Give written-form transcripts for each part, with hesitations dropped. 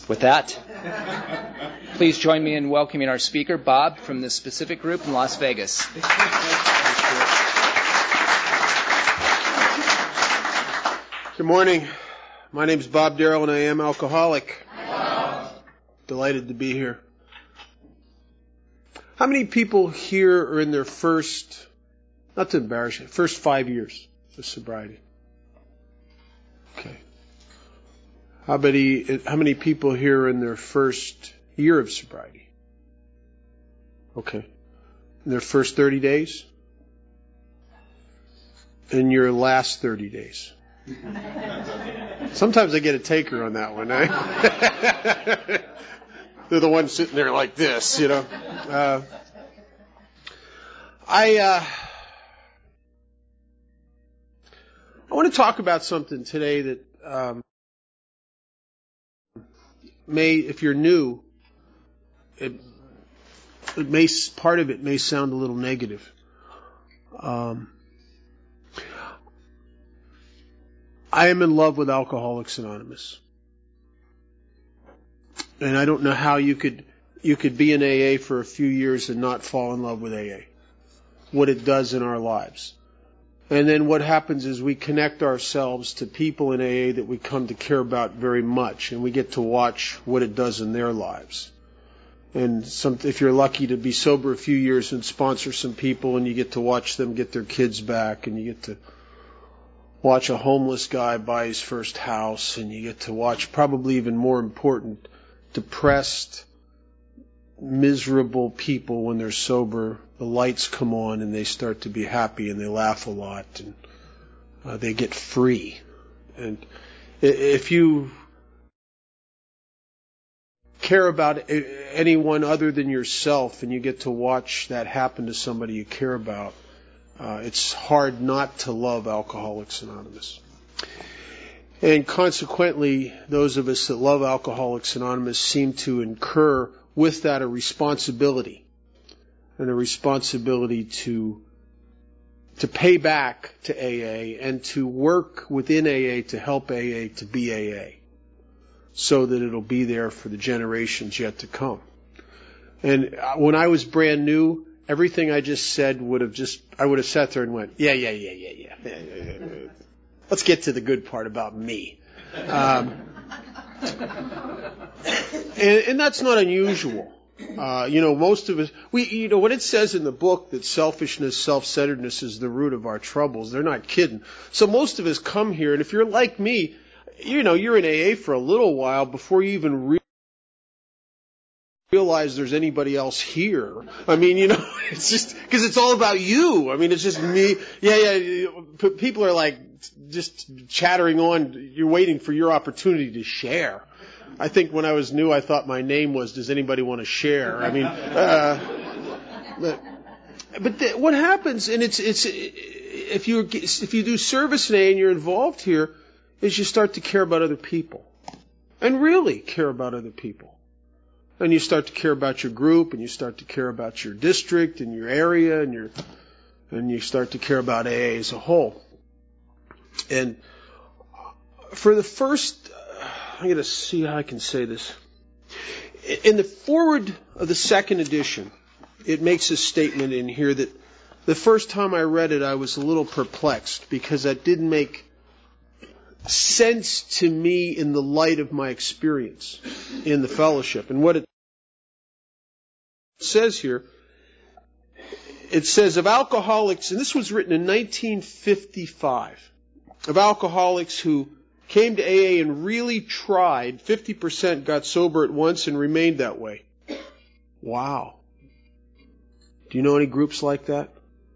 With that, please join me in welcoming our speaker, Bob, from the Specific Group in Las Vegas. Good morning. My name is Bob Darrell, and I am alcoholic. Delighted to be here. How many people here are in their first, not to embarrass you, first 5 years of sobriety? Okay. How many people here are in their first year of sobriety? Okay. In their first 30 days? In your last 30 days? Sometimes I get a taker on that one. They're the ones sitting there like this, you know. I want to talk about something today that may, if you're new, part of it may sound a little negative. I am in love with Alcoholics Anonymous. And I don't know how you could be in AA for a few years and not fall in love with AA. What it does in our lives. And then what happens is we connect ourselves to people in AA that we come to care about very much, and we get to watch what it does in their lives. And if you're lucky to be sober a few years and sponsor some people, and you get to watch them get their kids back, and you get to watch a homeless guy buy his first house, and you get to watch, probably even more important, depressed, miserable people when they're sober. The lights come on and they start to be happy and they laugh a lot and they get free. And if you care about anyone other than yourself and you get to watch that happen to somebody you care about, it's hard not to love Alcoholics Anonymous. And consequently, those of us that love Alcoholics Anonymous seem to incur with that a responsibility. And a responsibility to pay back to AA and to work within AA to help AA to be AA. So that it'll be there for the generations yet to come. And when I was brand new, everything I just said I would have sat there and went, yeah. Let's get to the good part about me. And that's not unusual. Most of us, when it says in the book that selfishness, self-centeredness is the root of our troubles, they're not kidding. So most of us come here, and if you're like me, you're in AA for a little while before you even realize there's anybody else here. I mean, it's just, because it's all about you. I mean, it's just me. Yeah. People are like just chattering on. You're waiting for your opportunity to share. I think when I was new, I thought my name was, does anybody want to share? I mean, but what happens, and it's if you do service in AA and you're involved here, is you start to care about other people. And really care about other people. And you start to care about your group, and you start to care about your district and your area, and you start to care about AA as a whole. And for the first, I'm going to see how I can say this. In the foreword of the second edition, it makes a statement in here that the first time I read it, I was a little perplexed because that didn't make sense to me in the light of my experience in the fellowship. And what it says here, it says of alcoholics, and this was written in 1955, of alcoholics who came to AA and really tried, 50% got sober at once and remained that way. Wow. Do you know any groups like that?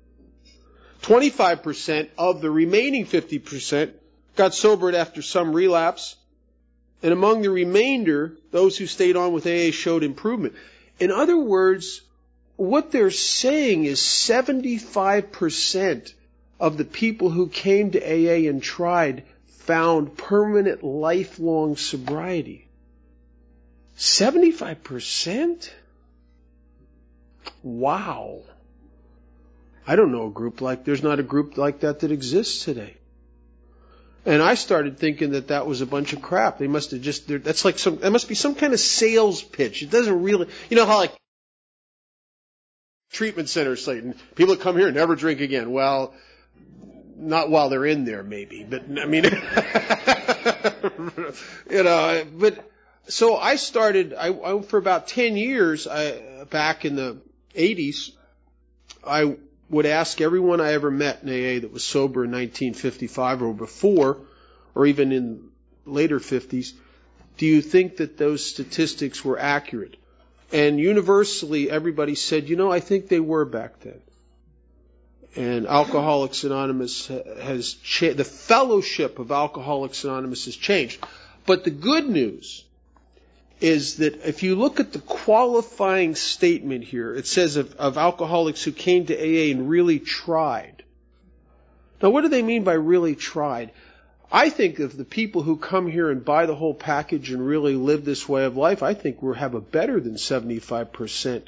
25% of the remaining 50% got sober after some relapse. And among the remainder, those who stayed on with AA showed improvement. In other words, what they're saying is 75% of the people who came to AA and tried found permanent, lifelong sobriety. 75%? Wow. I don't know there's not a group like that exists today. And I started thinking that was a bunch of crap. They must have just, that must be some kind of sales pitch. It doesn't really, you know how like treatment centers say, people that come here never drink again. Well, not while they're in there maybe, but I mean, but so I started, for about 10 years, back in the 80s, I would ask everyone I ever met in AA that was sober in 1955 or before, or even in later 50s, do you think that those statistics were accurate? And universally, everybody said, I think they were back then. And Alcoholics Anonymous has changed. The fellowship of Alcoholics Anonymous has changed. But the good news is that if you look at the qualifying statement here, it says of alcoholics who came to AA and really tried. Now, what do they mean by really tried? I think of the people who come here and buy the whole package and really live this way of life, I think we'll have a better than 75%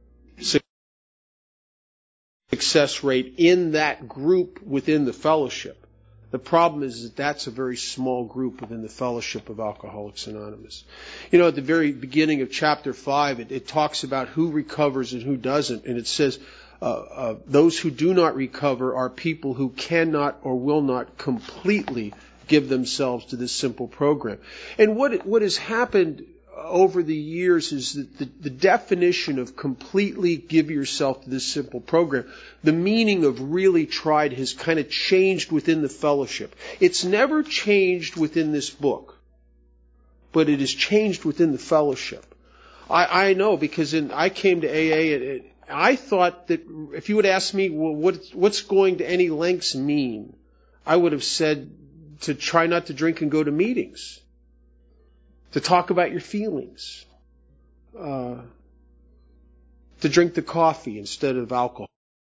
success rate in that group within the fellowship. The problem is that that's a very small group within the fellowship of Alcoholics Anonymous. At the very beginning of chapter 5, it talks about who recovers and who doesn't, and it says those who do not recover are people who cannot or will not completely give themselves to this simple program. And what has happened over the years is that the definition of completely give yourself to this simple program, the meaning of really tried has kind of changed within the fellowship. It's never changed within this book, but it has changed within the fellowship. I know because I came to AA and I thought that if you would ask me, well, what's going to any lengths mean? I would have said to try not to drink and go to meetings. To talk about your feelings. To drink the coffee instead of alcohol.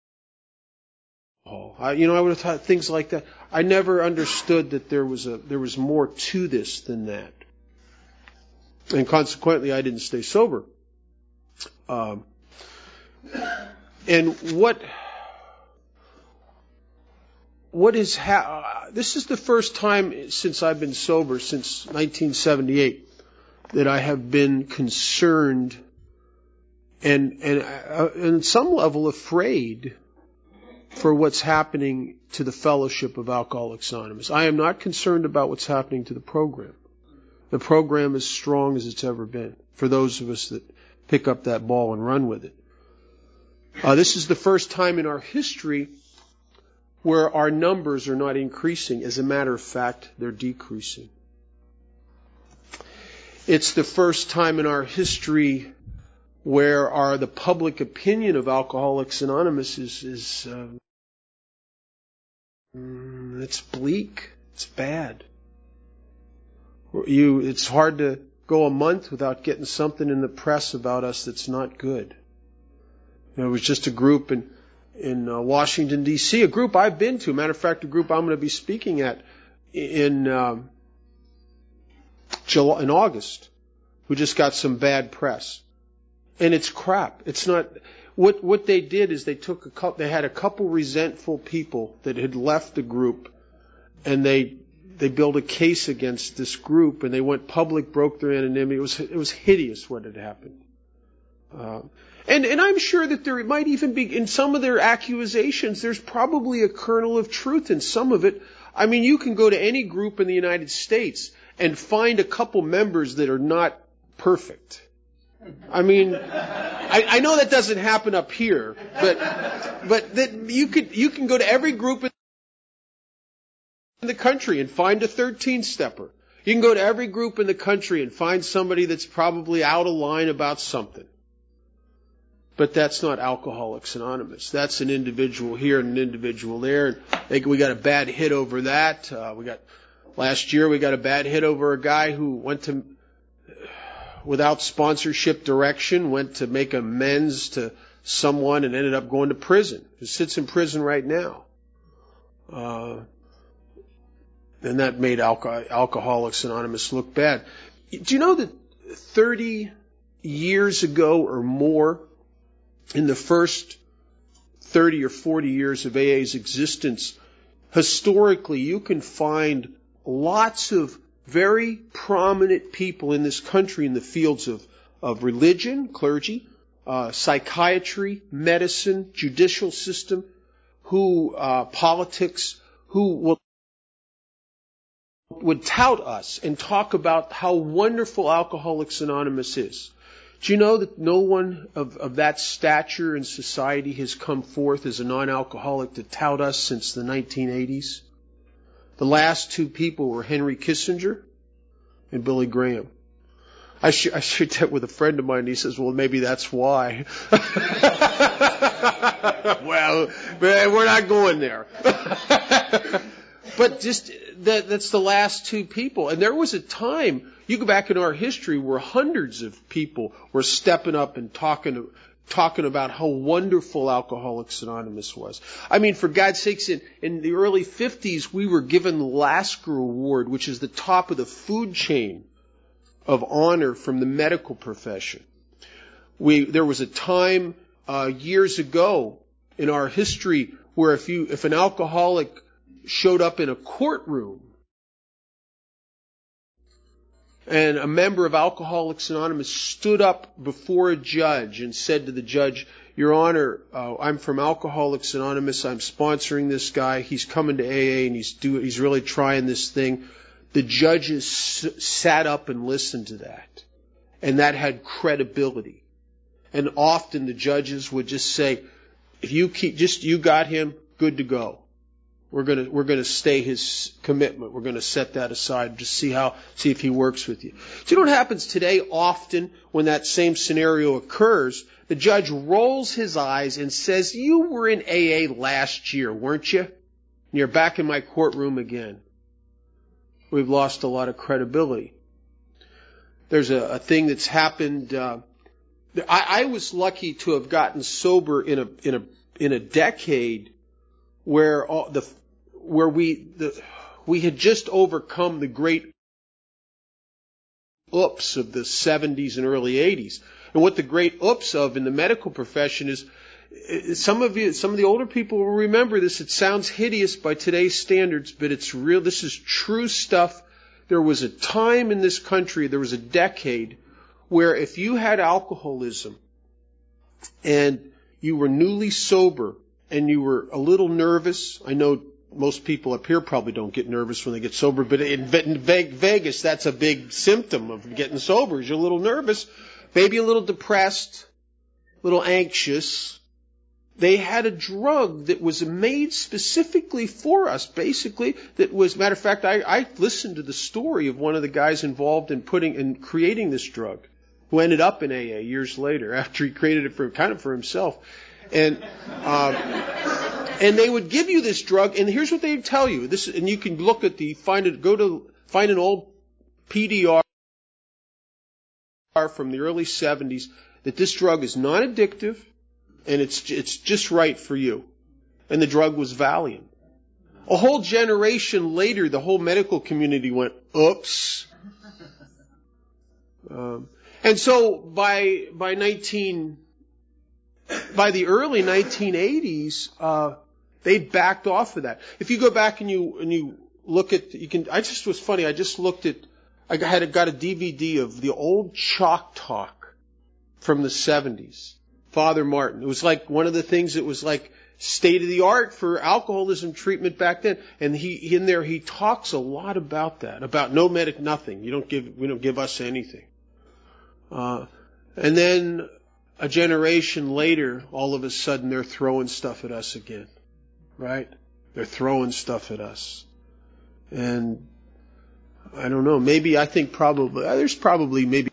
I would have thought things like that. I never understood that there was more to this than that. And consequently, I didn't stay sober. And this is the first time since I've been sober, since 1978, that I have been concerned and on some level afraid for what's happening to the fellowship of Alcoholics Anonymous. I am not concerned about what's happening to the program. The program is strong as it's ever been for those of us that pick up that ball and run with it. This is the first time in our history where our numbers are not increasing. As a matter of fact, they're decreasing. It's the first time in our history where the public opinion of Alcoholics Anonymous is it's bleak. It's bad. It's hard to go a month without getting something in the press about us that's not good. It was just a group in Washington, D.C., a group I've been to. Matter of fact, a group I'm going to be speaking at in August, who just got some bad press. And it's crap. It's not. What they did is they had a couple resentful people that had left the group, and they built a case against this group, and they went public, broke their anonymity. It was hideous what had happened. And I'm sure that there might even be, in some of their accusations, there's probably a kernel of truth in some of it. I mean, you can go to any group in the United States and find a couple members that are not perfect. I mean, I know that doesn't happen up here, but that you can go to every group in the country and find a 13-stepper. You can go to every group in the country and find somebody that's probably out of line about something. But that's not Alcoholics Anonymous. That's an individual here and an individual there. And we got a bad hit over that. Last year we got a bad hit over a guy who without sponsorship direction, went to make amends to someone and ended up going to prison. He sits in prison right now. And that made Alcoholics Anonymous look bad. Do you know that 30 years ago or more, in the first 30 or 40 years of AA's existence, historically you can find lots of very prominent people in this country in the fields of religion, clergy, psychiatry, medicine, judicial system, politics, who would tout us and talk about how wonderful Alcoholics Anonymous is. Do you know that no one of that stature in society has come forth as a non-alcoholic to tout us since the 1980s? The last two people were Henry Kissinger and Billy Graham. I shared that with a friend of mine, and he says, well, maybe that's why. Well, we're not going there. But just that's the last two people. And there was a time, you go back in our history, where hundreds of people were stepping up and talking about how wonderful Alcoholics Anonymous was. I mean, for God's sakes, in the early 50s, we were given the Lasker Award, which is the top of the food chain of honor from the medical profession. There was a time years ago in our history where if an alcoholic showed up in a courtroom and a member of Alcoholics Anonymous stood up before a judge and said to the judge, Your Honor, I'm from Alcoholics Anonymous. I'm sponsoring this guy. He's coming to AA and he's really trying this thing. The judges sat up and listened to that. And that had credibility. And often the judges would just say, if you got him, good to go. We're gonna stay his commitment. We're gonna set that aside, just see if he works with you. So you know what happens today? Often when that same scenario occurs, the judge rolls his eyes and says, you were in AA last year, weren't you? And you're back in my courtroom again. We've lost a lot of credibility. There's a thing that's happened. I was lucky to have gotten sober in a decade where we had just overcome the great oops of the 70s and early 80s. And what the great oops of in the medical profession is, some of the older people will remember this. It sounds hideous by today's standards, but it's real. This is true stuff. There was a time in this country, there was a decade, where if you had alcoholism and you were newly sober and you were a little nervous, I know most people up here probably don't get nervous when they get sober, but in Vegas, that's a big symptom of getting sober, is you're a little nervous, maybe a little depressed, a little anxious. They had a drug that was made specifically for us, basically, that was, matter of fact, I listened to the story of one of the guys involved in creating this drug, who ended up in AA years later, after he created it for himself. And they would give you this drug, and here's what they would tell you. And you can look at find an old PDR from the early 70s, that this drug is non-addictive, and it's just right for you. And the drug was Valium. A whole generation later, the whole medical community went, oops. And so by the early 1980s, they backed off of that. If you go back and you look at, I just looked at, I got a DVD of the old Chalk Talk from the 70s. Father Martin. It was like one of the things that was like state of the art for alcoholism treatment back then. And he talks a lot about that, about no medic, nothing. We don't give us anything. And then a generation later, all of a sudden they're throwing stuff at us again. Right? They're throwing stuff at us. And I don't know, there's probably maybe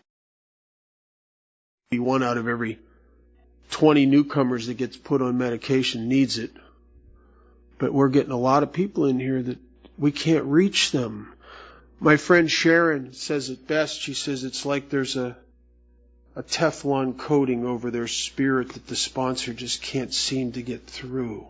one out of every 20 newcomers that gets put on medication needs it. But we're getting a lot of people in here that we can't reach them. My friend Sharon says it best. She says it's like there's a Teflon coating over their spirit that the sponsor just can't seem to get through.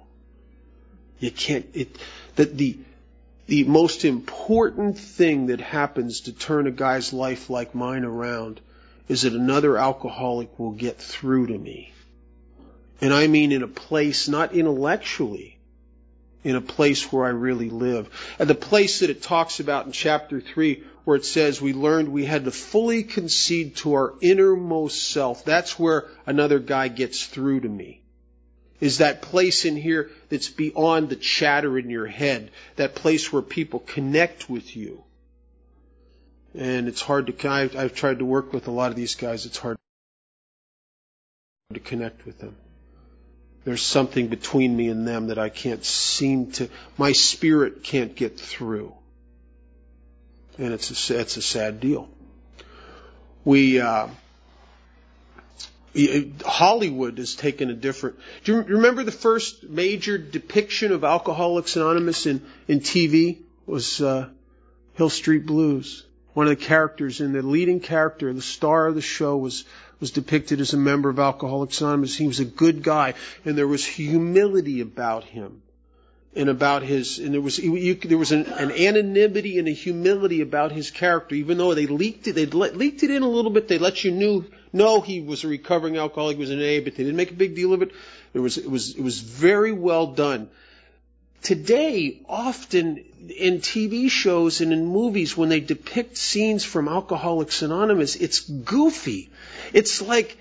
The most important thing that happens to turn a guy's life like mine around is that another alcoholic will get through to me. And I mean in a place, not intellectually, in a place where I really live. And the place that it talks about in chapter 3, where it says we learned we had to fully concede to our innermost self. That's where another guy gets through to me. Is that place in here that's beyond the chatter in your head. That place where people connect with you. And it's hard to, I've tried to work with a lot of these guys. It's hard to connect with them. There's something between me and them that I can't seem to, my spirit can't get through. And it's a sad deal. Hollywood has taken a different, do you remember the first major depiction of Alcoholics Anonymous in TV? Was Hill Street Blues. One of the characters the leading character, the star of the show was depicted as a member of Alcoholics Anonymous. He was a good guy, and there was humility about him, and about there was an anonymity and a humility about his character. Even though they leaked it in a little bit. They let you know he was a recovering alcoholic, he was an AA, but they didn't make a big deal of it. It was very well done. Today, often in TV shows and in movies, when they depict scenes from Alcoholics Anonymous, it's goofy. It's like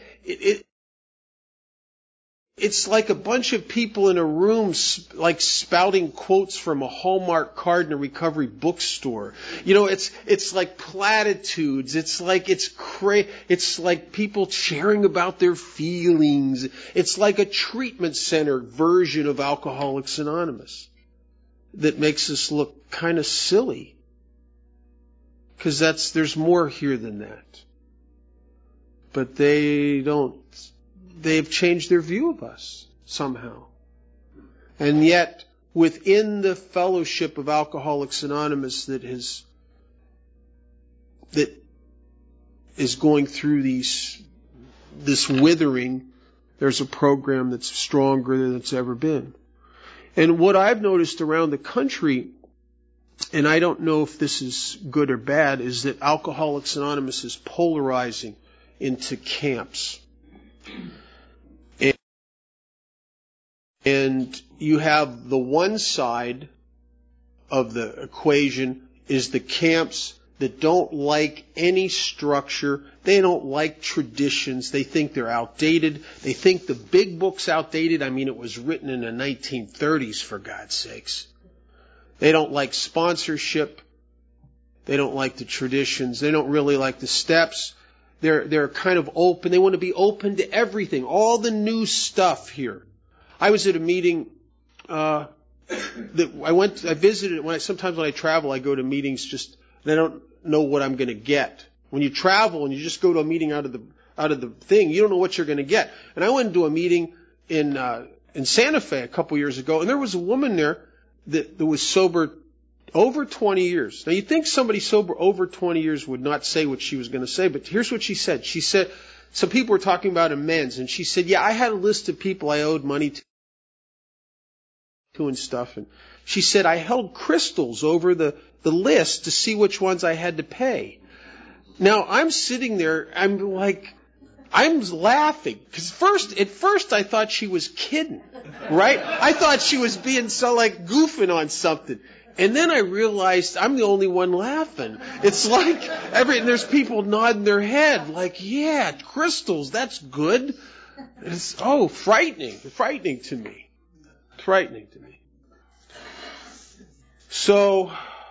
it's like a bunch of people in a room like spouting quotes from a Hallmark card in a recovery bookstore. It's like platitudes. It's like people sharing about their feelings. It's like a treatment center version of Alcoholics Anonymous that makes us look kind of silly. Because there's more here than that. But they've changed their view of us somehow. And yet, within the fellowship of Alcoholics Anonymous that is going through this withering, there's a program that's stronger than it's ever been. And what I've noticed around the country, and I don't know if this is good or bad, is that Alcoholics Anonymous is polarizing into camps. And you have the one side of the equation is the camps that don't like any structure. They don't like traditions. They think they're outdated. They think the big book's outdated. I mean, it was written in the 1930s, for God's sakes. They don't like sponsorship. They don't like the traditions. They don't really like the steps. They're kind of open. They want to be open to everything, all the new stuff here. I was at a meeting I visited. Sometimes when I travel, I go to meetings and I don't know what I'm going to get. When you travel and you just go to a meeting out of the thing, you don't know what you're going to get. And I went to a meeting in Santa Fe a couple years ago, and there was a woman there that was sober over 20 years. Now, you'd think somebody sober over 20 years would not say what she was going to say, but here's what she said. She said, some people were talking about amends, and she said, yeah, I had a list of people I owed money to and stuff. And she said, I held crystals over the list to see which ones I had to pay. Now, I'm sitting there, I'm laughing. Because at first I thought she was kidding, right? I thought she was being goofing on something. And then I realized I'm the only one laughing. It's like there's people nodding their head like, yeah, crystals, that's good. It's frightening to me. Frightening to me. So,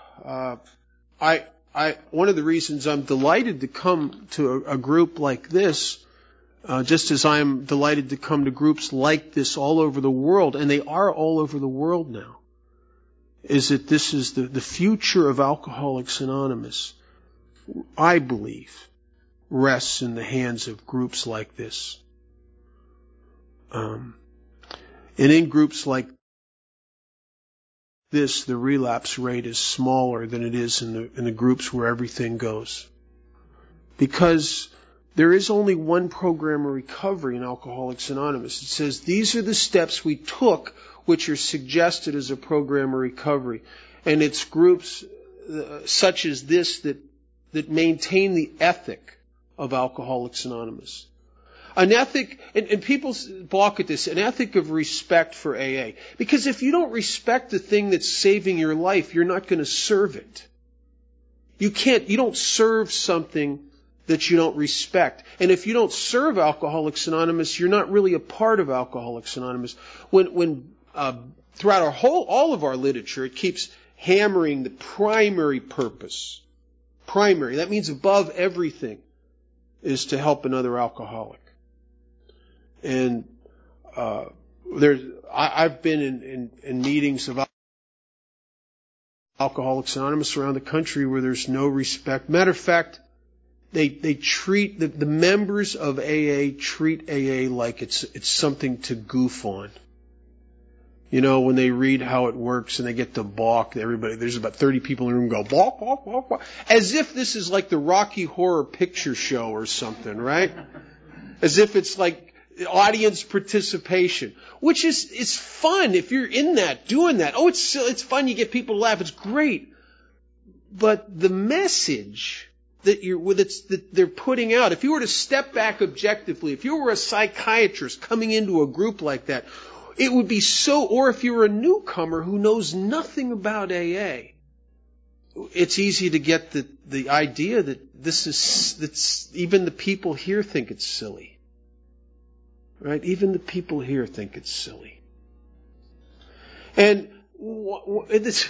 one of the reasons I'm delighted to come to a group like this, just as I'm delighted to come to groups like this all over the world, and they are all over the world now, is that this is the future of Alcoholics Anonymous, I believe, rests in the hands of groups like this. And in groups like this, the relapse rate is smaller than it is in the groups where everything goes. Because there is only one program of recovery in Alcoholics Anonymous. It says these are the steps we took which are suggested as a program of recovery. And it's groups such as this that maintain the ethic of Alcoholics Anonymous. An ethic, and people balk at this, an ethic of respect for AA. Because if you don't respect the thing that's saving your life, you're not going to serve it. You don't serve something that you don't respect. And if you don't serve Alcoholics Anonymous, you're not really a part of Alcoholics Anonymous. When throughout all of our literature, it keeps hammering the primary purpose. Primary, that means above everything, is to help another alcoholic. And I've been in meetings of Alcoholics Anonymous around the country where there's no respect. Matter of fact, they treat the members of AA treat AA like it's something to goof on. You know, when they read how it works and they get to balk, there's about 30 people in the room go balk, balk, balk, balk, as if this is like the Rocky Horror Picture Show or something, right? As if it's like audience participation, which is fun if you're in that, doing that. Oh, it's fun. You get people to laugh. It's great. But the message that they're putting out, if you were to step back objectively, if you were a psychiatrist coming into a group like that, it would be or if you're a newcomer who knows nothing about AA, it's easy to get the idea that that's even the people here think it's silly. Right? Even the people here think it's silly. And it's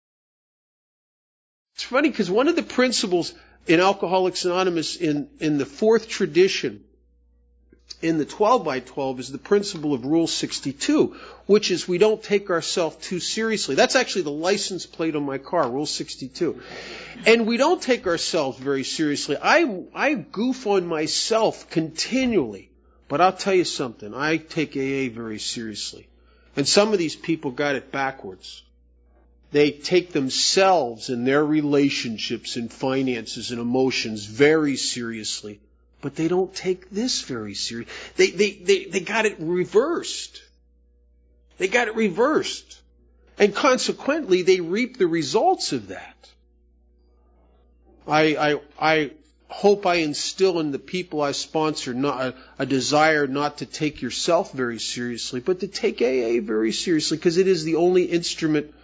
funny because one of the principles in Alcoholics Anonymous in the fourth tradition, in the 12 by 12, is the principle of Rule 62, which is we don't take ourselves too seriously. That's actually the license plate on my car, Rule 62. And we don't take ourselves very seriously. I goof on myself continually. But I'll tell you something, I take AA very seriously. And some of these people got it backwards. They take themselves and their relationships and finances and emotions very seriously. But they don't take this very seriously. They got it reversed. They got it reversed. And consequently, they reap the results of that. I hope I instill in the people I sponsor a desire not to take yourself very seriously, but to take AA very seriously, because it is the only instrument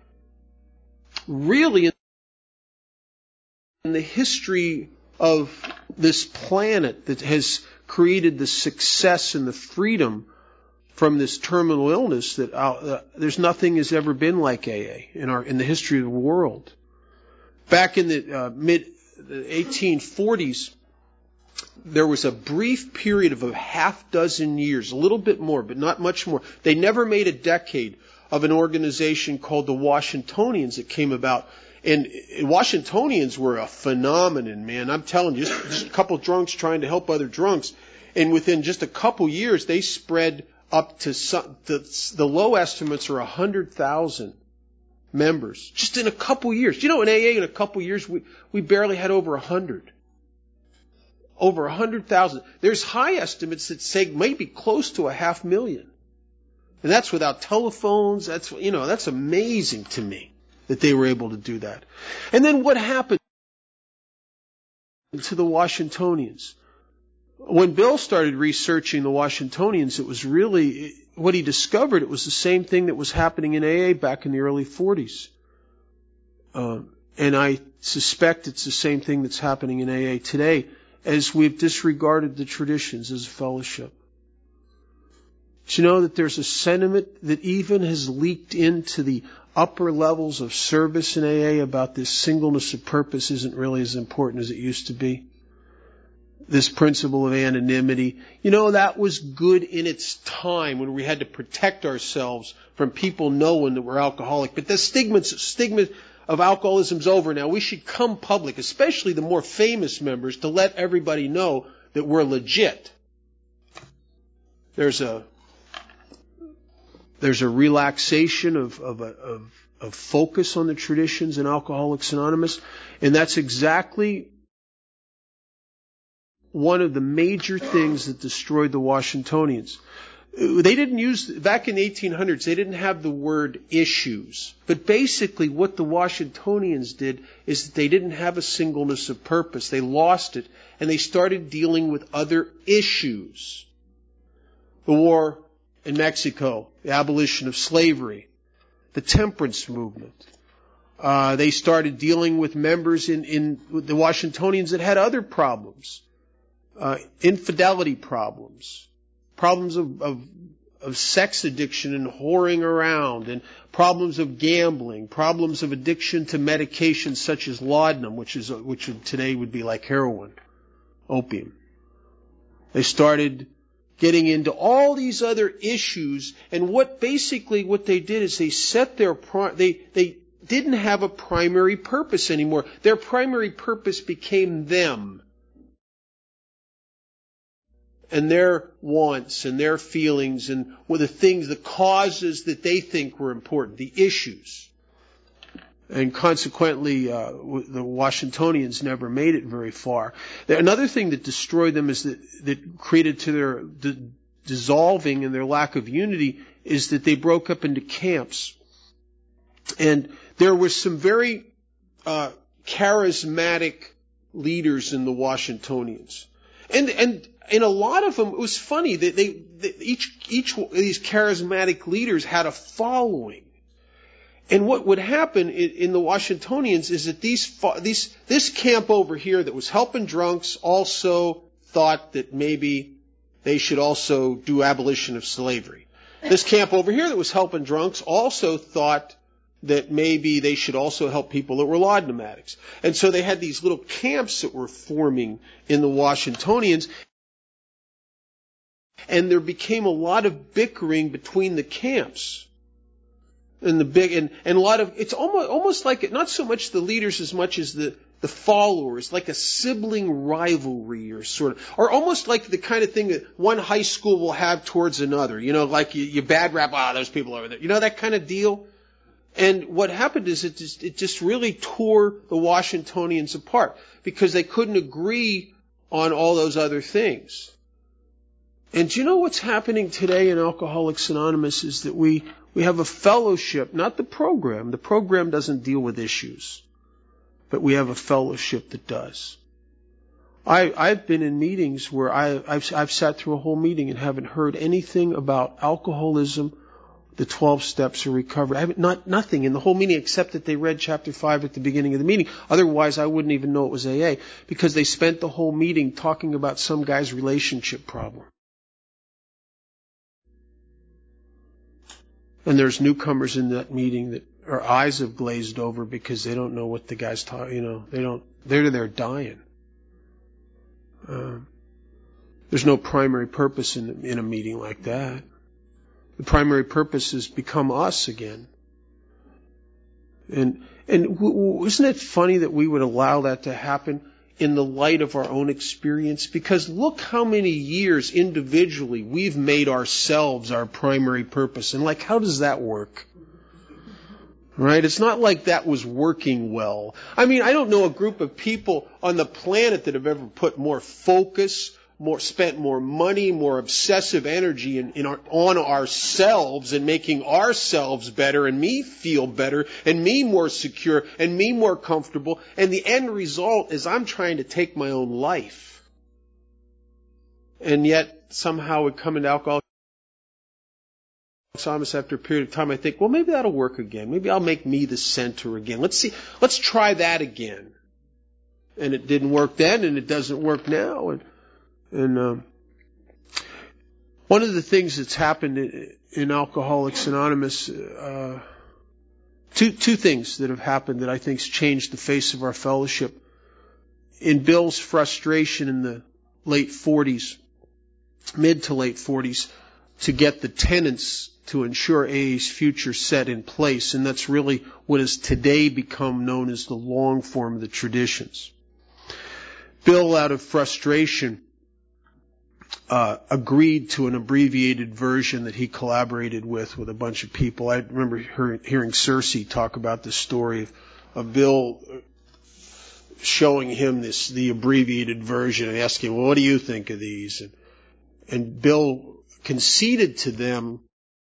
really in the history of this planet that has created the success and the freedom from this terminal illness that there's nothing has ever been like AA in the history of the world. Back in the mid 1840s, there was a brief period of a half dozen years, a little bit more, but not much more. They never made a decade of an organization called the Washingtonians that came about. And Washingtonians were a phenomenon, man. I'm telling you, just a couple drunks trying to help other drunks. And within just a couple years, they spread up to the low estimates are 100,000 members. Just in a couple years. You know, in AA, in a couple years, we barely had over 100. Over 100,000. There's high estimates that say maybe close to 500,000. And that's without telephones. That's amazing to me that they were able to do that. And then what happened to the Washingtonians? When Bill started researching the Washingtonians, it was really what he discovered. It was the same thing that was happening in AA back in the early 40s. And I suspect it's the same thing that's happening in AA today, as we've disregarded the traditions as a fellowship. Do you know that there's a sentiment that even has leaked into the upper levels of service in AA about this singleness of purpose isn't really as important as it used to be? This principle of anonymity. You know, that was good in its time when we had to protect ourselves from people knowing that we're alcoholic. But the stigma of alcoholism's over now. We should come public, especially the more famous members, to let everybody know that we're legit. There's a relaxation of focus on the traditions in Alcoholics Anonymous, and that's exactly one of the major things that destroyed the Washingtonians. They didn't use, back in the 1800s, they didn't have the word issues. But basically what the Washingtonians did is that they didn't have a singleness of purpose. They lost it, and they started dealing with other issues. The war in Mexico, the abolition of slavery, the temperance movement. They started dealing with members in the Washingtonians that had other problems. Infidelity problems. Problems of sex addiction and whoring around, and problems of gambling, problems of addiction to medications such as laudanum, which today would be like heroin, opium. They started getting into all these other issues, and what they did is they set they didn't have a primary purpose anymore. Their primary purpose became them. And their wants and their feelings and the causes that they think were important, the issues. And consequently, the Washingtonians never made it very far. Another thing that destroyed them that created to their dissolving and their lack of unity is that they broke up into camps. And there were some very charismatic leaders in the Washingtonians. And a lot of them, it was funny that each of these charismatic leaders had a following. And what would happen in the Washingtonians is that this camp over here that was helping drunks also thought that maybe they should also do abolition of slavery. This camp over here that was helping drunks also thought that maybe they should also help people that were laudanum addicts. And so they had these little camps that were forming in the Washingtonians. And there became a lot of bickering between the camps. And a lot of, it's almost like, not so much the leaders as much as the followers, like a sibling rivalry or almost like the kind of thing that one high school will have towards another. You know, like you bad rap, those people over there. You know, that kind of deal? And what happened is it just really tore the Washingtonians apart because they couldn't agree on all those other things. And do you know what's happening today in Alcoholics Anonymous is that we have a fellowship, not the program. The program doesn't deal with issues, but we have a fellowship that does. I've been in meetings where I've sat through a whole meeting and haven't heard anything about alcoholism, the 12 steps of recovery. Nothing in the whole meeting except that they read chapter 5 at the beginning of the meeting. Otherwise, I wouldn't even know it was AA because they spent the whole meeting talking about some guy's relationship problem. And there's newcomers in that meeting that our eyes have glazed over because they don't know what the guy's talking, they're dying. There's no primary purpose in a meeting like that. The primary purpose is become us again. And isn't it funny that we would allow that to happen in the light of our own experience? Because look how many years individually we've made ourselves our primary purpose. And how does that work? Right? It's not like that was working well. I mean, I don't know a group of people on the planet that have ever put more focus, spent more money, more obsessive energy on ourselves and making ourselves better and me feel better and me more secure and me more comfortable. And the end result is I'm trying to take my own life. And yet somehow we come into Alcoholics Anonymous after a period of time. I think, well, maybe that'll work again. Maybe I'll make me the center again. Let's try that again. And it didn't work then and it doesn't work now. And one of the things that's happened in Alcoholics Anonymous, two things that have happened that I think's changed the face of our fellowship. In Bill's frustration in the late 40s, mid to late 40s, to get the tenets to ensure AA's future set in place, and that's really what has today become known as the long form of the traditions. Bill, out of frustration, agreed to an abbreviated version that he collaborated with a bunch of people. I remember hearing Cersei talk about the story of Bill showing him the abbreviated version and asking, well, what do you think of these? And Bill conceded to them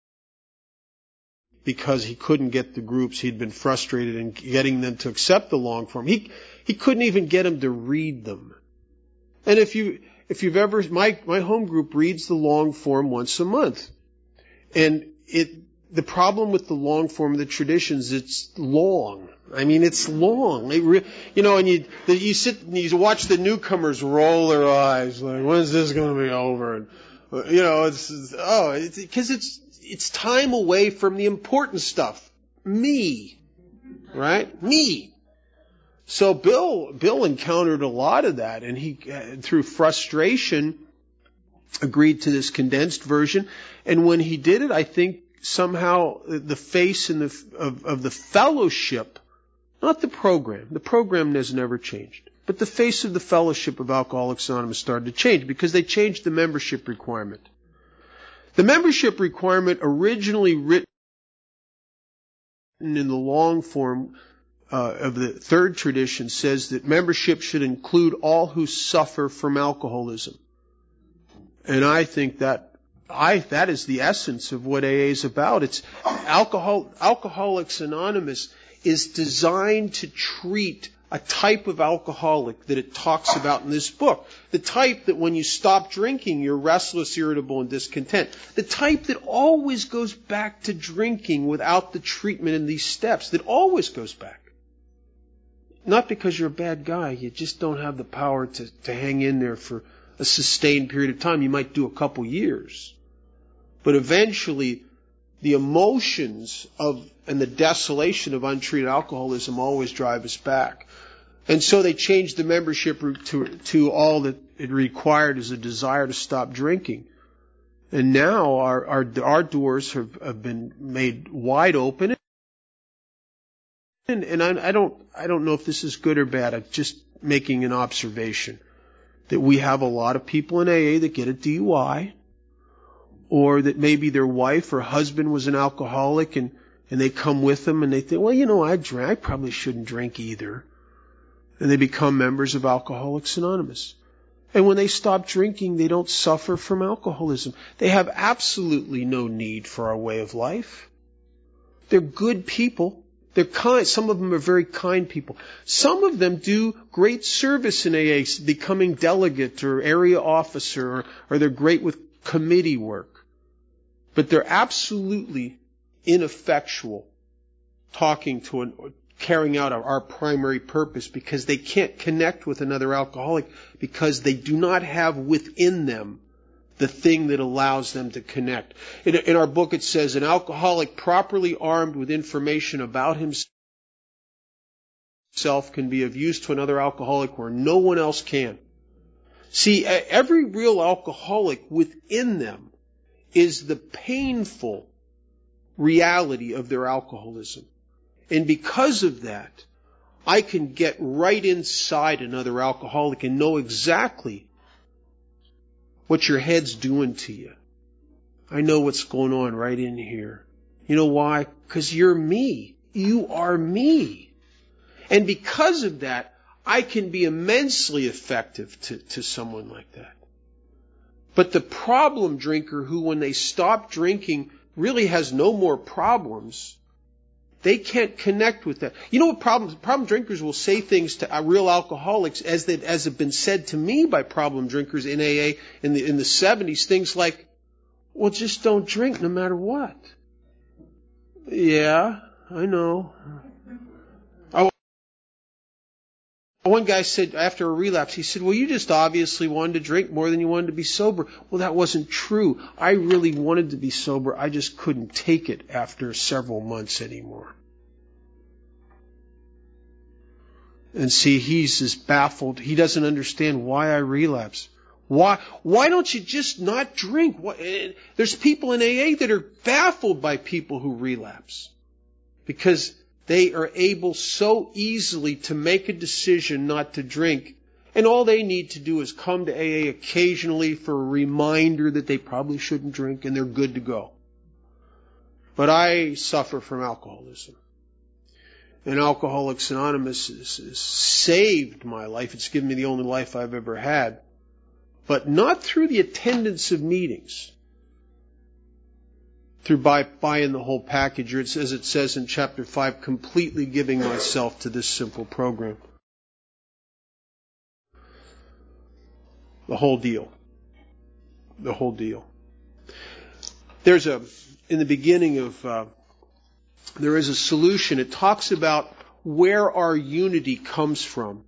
because he couldn't get the groups. He'd been frustrated in getting them to accept the long form. He couldn't even get them to read them. And if you've ever, my home group reads the long form once a month. And the problem with the long form of the traditions, it's long. I mean, it's long. And you sit and you watch the newcomers roll their eyes like, when's this going to be over? And, because it's time away from the important stuff. Me. Right? Me. So Bill encountered a lot of that, and he, through frustration, agreed to this condensed version. And when he did it, I think somehow the face of the fellowship, not the program has never changed, but the face of the fellowship of Alcoholics Anonymous started to change because they changed the membership requirement. The membership requirement, originally written in the long form of the third tradition, says that membership should include all who suffer from alcoholism. And I think that is the essence of what AA is about. It's Alcoholics Anonymous is designed to treat a type of alcoholic that it talks about in this book. The type that when you stop drinking, you're restless, irritable, and discontent. The type that always goes back to drinking without the treatment in these steps. That always goes back. Not because you're a bad guy. You just don't have the power to hang in there for a sustained period of time. You might do a couple years. But eventually, the emotions and the desolation of untreated alcoholism always drive us back. And so they changed the membership to all that it required is a desire to stop drinking. And now our doors have been made wide open. And I don't know if this is good or bad. I'm just making an observation that we have a lot of people in AA that get a DUI, or that maybe their wife or husband was an alcoholic and they come with them and they think, well, I drank, I probably shouldn't drink either. And they become members of Alcoholics Anonymous. And when they stop drinking, they don't suffer from alcoholism. They have absolutely no need for our way of life. They're good people. They're kind. Some of them are very kind people. Some of them do great service in AA, becoming delegate or area officer, or they're great with committee work. But they're absolutely ineffectual carrying out our primary purpose, because they can't connect with another alcoholic because they do not have within them the thing that allows them to connect. In our book it says, an alcoholic properly armed with information about himself can be of use to another alcoholic where no one else can. See, every real alcoholic within them is the painful reality of their alcoholism. And because of that, I can get right inside another alcoholic and know exactly what your head's doing to you. I know what's going on right in here. You know why? Because you're me. You are me. And because of that, I can be immensely effective to someone like that. But the problem drinker who, when they stop drinking, really has no more problems, they can't connect with that. You know what problem drinkers will say things to real alcoholics, as have been said to me by problem drinkers in AA in the 70s, things like, well, just don't drink no matter what. Yeah, I know. One guy said after a relapse, he said, well, you just obviously wanted to drink more than you wanted to be sober. Well, that wasn't true. I really wanted to be sober. I just couldn't take it after several months anymore. And see, he's just baffled. He doesn't understand why I relapse. Why don't you just not drink? There's people in AA that are baffled by people who relapse, because they are able so easily to make a decision not to drink, and all they need to do is come to AA occasionally for a reminder that they probably shouldn't drink, and they're good to go. But I suffer from alcoholism. And Alcoholics Anonymous has saved my life. It's given me the only life I've ever had. But not through the attendance of meetings. through buying the whole package, or as it says in chapter 5, completely giving myself to this simple program. The whole deal. The whole deal. There's in the beginning of, there is a solution. It talks about where our unity comes from.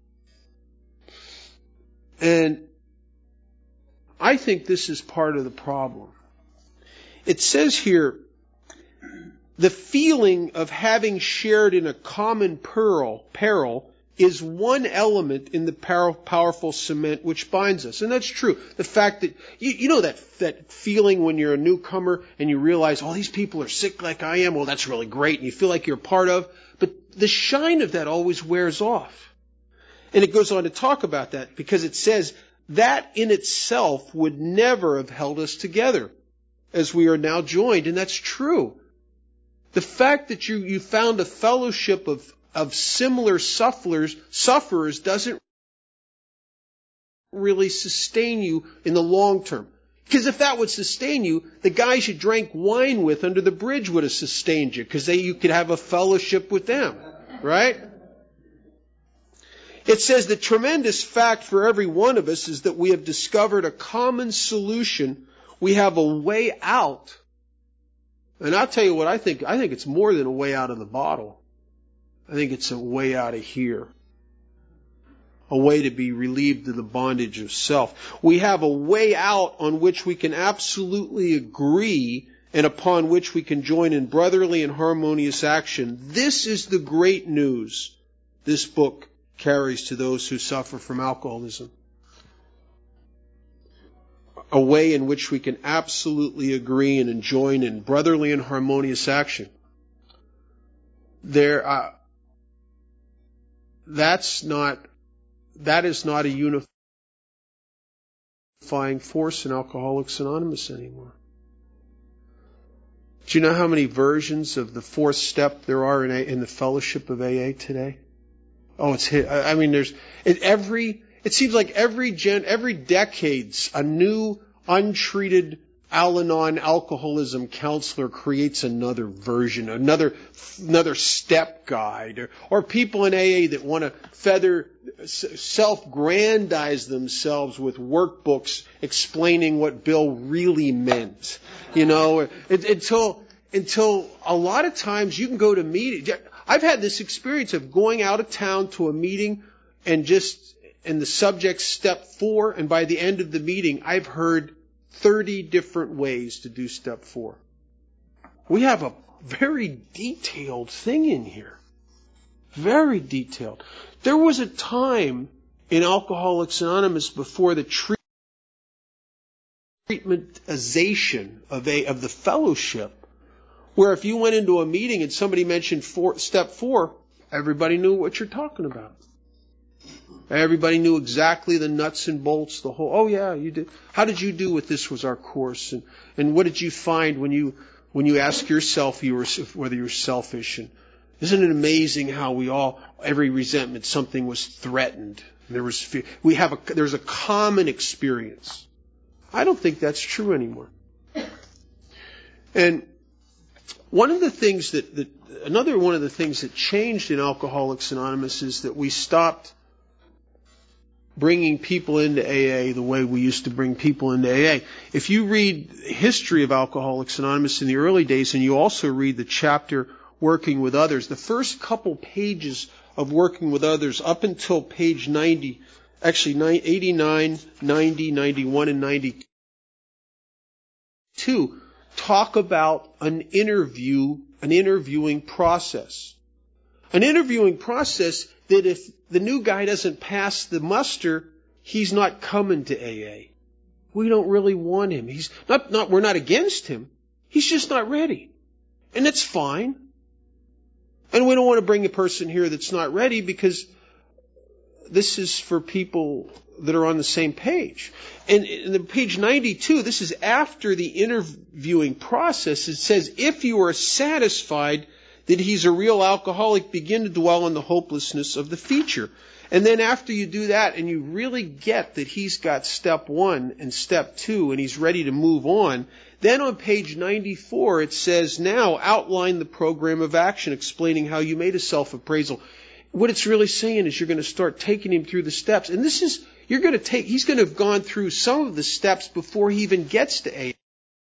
And I think this is part of the problem. It says here, the feeling of having shared in a common peril is one element in the powerful cement which binds us. And that's true. The fact that, you know that feeling when you're a newcomer and you realize, oh, these people are sick like I am. Well, that's really great. And you feel like you're part of. But the shine of that always wears off. And it goes on to talk about that because it says that in itself would never have held us together as we are now joined. And that's true. The fact that you found a fellowship of similar sufferers doesn't really sustain you in the long term. Because if that would sustain you, the guys you drank wine with under the bridge would have sustained you, because you could have a fellowship with them, right? It says the tremendous fact for every one of us is that we have discovered a common solution. We have a way out. And I'll tell you what I think. I think it's more than a way out of the bottle. I think it's a way out of here. A way to be relieved of the bondage of self. We have a way out on which we can absolutely agree and upon which we can join in brotherly and harmonious action. This is the great news this book carries to those who suffer from alcoholism. A way in which we can absolutely agree and join in brotherly and harmonious action. That is not a unifying force in Alcoholics Anonymous anymore. Do you know how many versions of the fourth step there are in the fellowship of AA today? Oh, it seems like every decade's a new untreated Al-Anon alcoholism counselor creates another version, another step guide, or people in AA that want to self-grandize themselves with workbooks explaining what Bill really meant. You know, until a lot of times you can go to meetings. I've had this experience of going out of town to a meeting and the subject step 4, and by the end of the meeting, I've heard 30 different ways to do step 4. We have a very detailed thing in here. Very detailed. There was a time in Alcoholics Anonymous before the treatmentization of the fellowship, where if you went into a meeting and somebody mentioned step 4, everybody knew what you're talking about. Everybody knew exactly the nuts and bolts, the whole, oh yeah, you did. How did you do with this was our course? And what did you find when you ask yourself whether you're selfish? And isn't it amazing how every resentment, something was threatened. There was fear. There's a common experience. I don't think that's true anymore. And one of the things that changed in Alcoholics Anonymous is that we stopped bringing people into AA the way we used to bring people into AA. If you read the history of Alcoholics Anonymous in the early days, and you also read the chapter Working with Others, the first couple pages of Working with Others up until page 90, actually 89, 90, 91, and 92, talk about an interviewing process. An interviewing process that if the new guy doesn't pass the muster, he's not coming to AA. We don't really want him. We're not against him. He's just not ready. And that's fine. And we don't want to bring a person here that's not ready, because this is for people that are on the same page. And in the page 92, this is after the interviewing process. It says, if you are satisfied that he's a real alcoholic, begin to dwell on the hopelessness of the feature. And then after you do that and you really get that he's got step 1 and step 2 and he's ready to move on, then on page 94 it says, now outline the program of action explaining how you made a self-appraisal. What it's really saying is you're going to start taking him through the steps. And this is, he's going to have gone through some of the steps before he even gets to AA.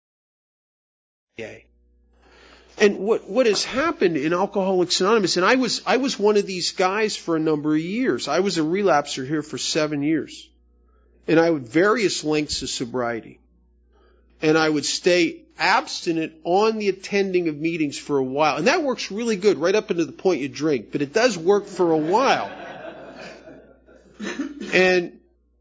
And what has happened in Alcoholics Anonymous, and I was one of these guys for a number of years. I was a relapser here for 7 years. And I had various lengths of sobriety. And I would stay abstinent on the attending of meetings for a while. And that works really good, right up into the point you drink. But it does work for a while. And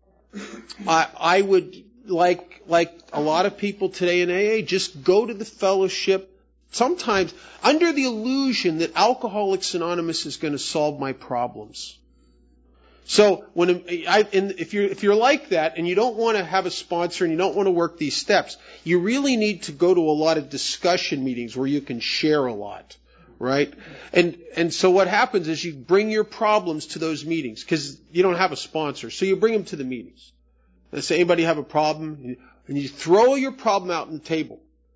I would, like a lot of people today in AA, just go to the fellowship, sometimes under the illusion that Alcoholics Anonymous is going to solve my problems. So if you're like that and you don't want to have a sponsor and you don't want to work these steps, you really need to go to a lot of discussion meetings where you can share a lot, right? And so what happens is you bring your problems to those meetings because you don't have a sponsor. So you bring them to the meetings. Let's say anybody have a problem, and you throw your problem out on the table,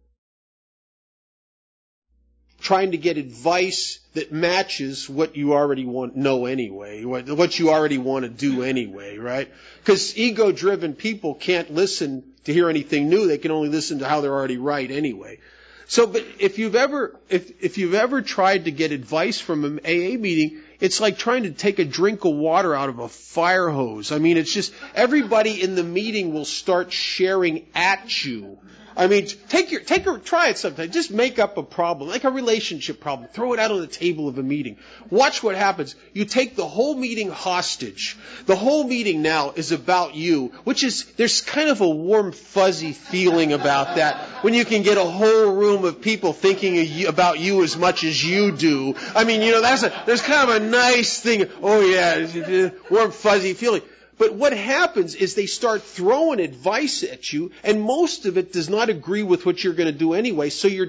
trying to get advice that matches what you already know anyway, what you already want to do anyway, right? Because ego-driven people can't listen to hear anything new; they can only listen to how they're already right anyway. So, but if you've ever tried to get advice from an AA meeting, it's like trying to take a drink of water out of a fire hose. I mean, it's just everybody in the meeting will start sharing at you. I mean, try it sometime. Just make up a problem, like a relationship problem. Throw it out on the table of a meeting. Watch what happens. You take the whole meeting hostage. The whole meeting now is about you, there's kind of a warm, fuzzy feeling about that when you can get a whole room of people thinking about you as much as you do. I mean, there's kind of a nice thing. Oh yeah, warm, fuzzy feeling. But what happens is they start throwing advice at you, and most of it does not agree with what you're going to do anyway. So you're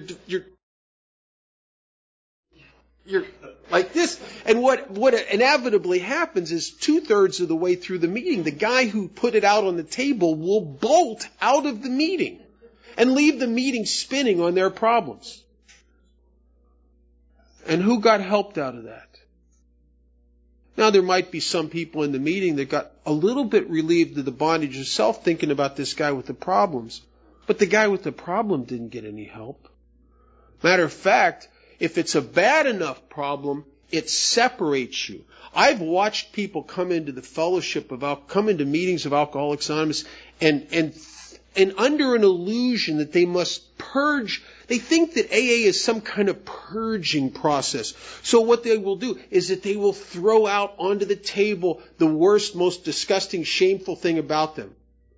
like this. And what inevitably happens is 2/3 of the way through the meeting, the guy who put it out on the table will bolt out of the meeting and leave the meeting spinning on their problems. And who got helped out of that? Now, there might be some people in the meeting that got a little bit relieved of the bondage of self thinking about this guy with the problems. But the guy with the problem didn't get any help. Matter of fact, if it's a bad enough problem, it separates you. I've watched people come into meetings of Alcoholics Anonymous and under an illusion that they must purge. They think that AA is some kind of purging process. So what they will do is that they will throw out onto the table the worst, most disgusting, shameful thing about them.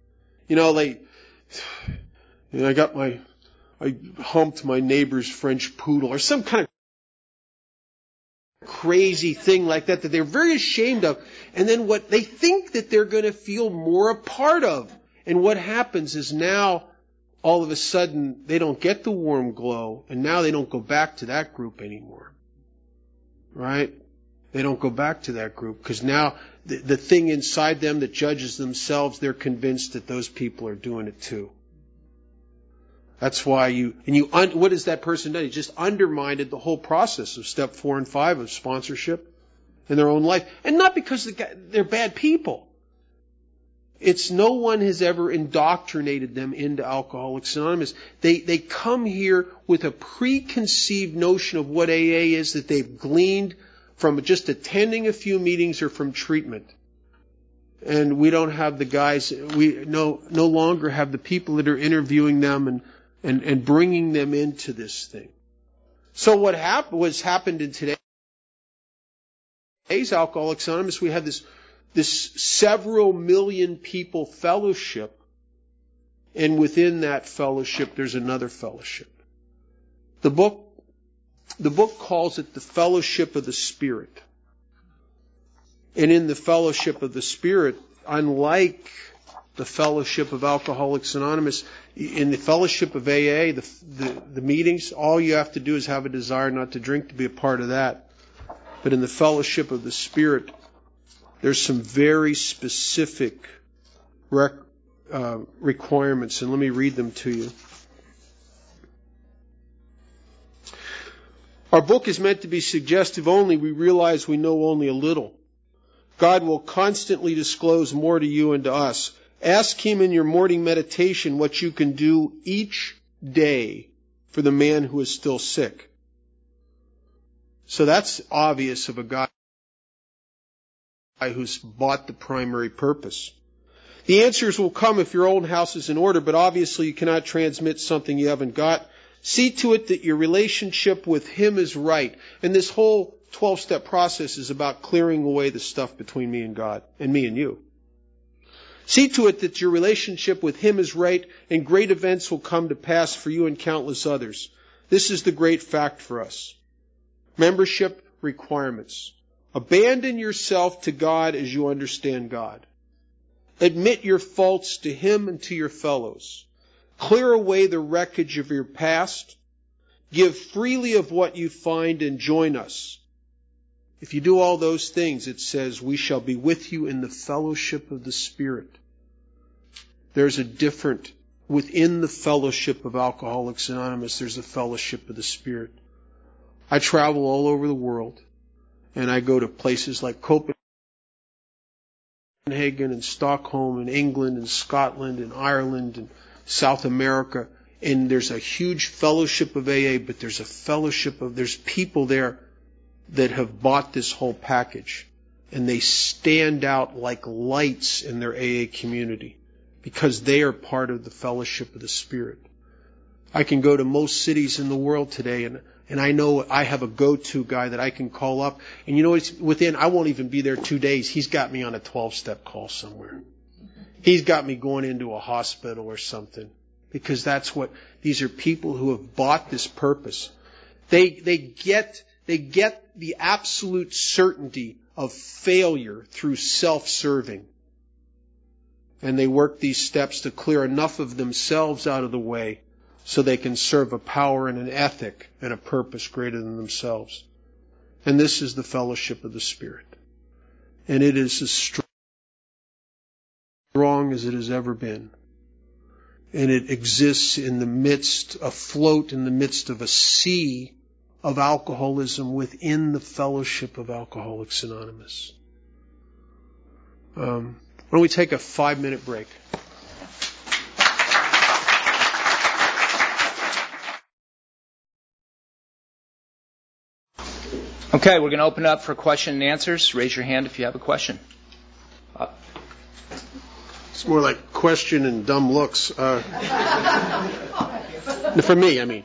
I humped my neighbor's French poodle, or some kind of crazy thing like that they're very ashamed of. And then what they think that they're going to feel more a part of. And what happens is now, all of a sudden, they don't get the warm glow, and now they don't go back to that group anymore. Right? They don't go back to that group, because now the thing inside them that judges themselves, they're convinced that those people are doing it too. That's why what has that person done? He just undermined the whole process of step 4 and 5 of sponsorship in their own life. And not because they're bad people. It's no one has ever indoctrinated them into Alcoholics Anonymous. They come here with a preconceived notion of what AA is that they've gleaned from just attending a few meetings or from treatment. And we don't have the guys, we no longer have the people that are interviewing them and bringing them into this thing. So what happened in today's Alcoholics Anonymous, we have this several million people fellowship, and within that fellowship there's another fellowship. The book calls it the Fellowship of the Spirit. And in the Fellowship of the Spirit, unlike the Fellowship of Alcoholics Anonymous, in the Fellowship of AA, the meetings, all you have to do is have a desire not to drink to be a part of that. But in the Fellowship of the Spirit, there's some very specific requirements, and let me read them to you. Our book is meant to be suggestive only. We realize we know only a little. God will constantly disclose more to you and to us. Ask Him in your morning meditation what you can do each day for the man who is still sick. So that's obvious of a guy who's bought the primary purpose. The answers will come if your own house is in order, but obviously you cannot transmit something you haven't got. See to it that your relationship with Him is right. And this whole 12-step process is about clearing away the stuff between me and God, and me and you. See to it that your relationship with Him is right, and great events will come to pass for you and countless others. This is the great fact for us. Membership requirements. Abandon yourself to God as you understand God. Admit your faults to Him and to your fellows. Clear away the wreckage of your past. Give freely of what you find and join us. If you do all those things, it says, we shall be with you in the fellowship of the Spirit. There's a different, within the fellowship of Alcoholics Anonymous, there's a fellowship of the Spirit. I travel all over the world, and I go to places like Copenhagen and Stockholm and England and Scotland and Ireland and South America, and there's a huge fellowship of AA, but there's a fellowship of, there's people there that have bought this whole package, and they stand out like lights in their AA community because they are part of the fellowship of the Spirit. I can go to most cities in the world today, and I know I have a go-to guy that I can call up, and you know, it's within, I won't even be there 2 days, he's got me on a 12-step call somewhere. He's got me going into a hospital or something, because that's what, these are people who have bought this purpose. They get the absolute certainty of failure through self-serving. And they work these steps to clear enough of themselves out of the way so they can serve a power and an ethic and a purpose greater than themselves. And this is the fellowship of the Spirit. And it is as strong as it has ever been. And it exists in the midst, afloat in the midst of a sea of alcoholism within the fellowship of Alcoholics Anonymous. Why don't we take a 5-minute break? Okay, we're going to open up for question and answers. Raise your hand if you have a question. It's more like question and dumb looks. For me, I mean.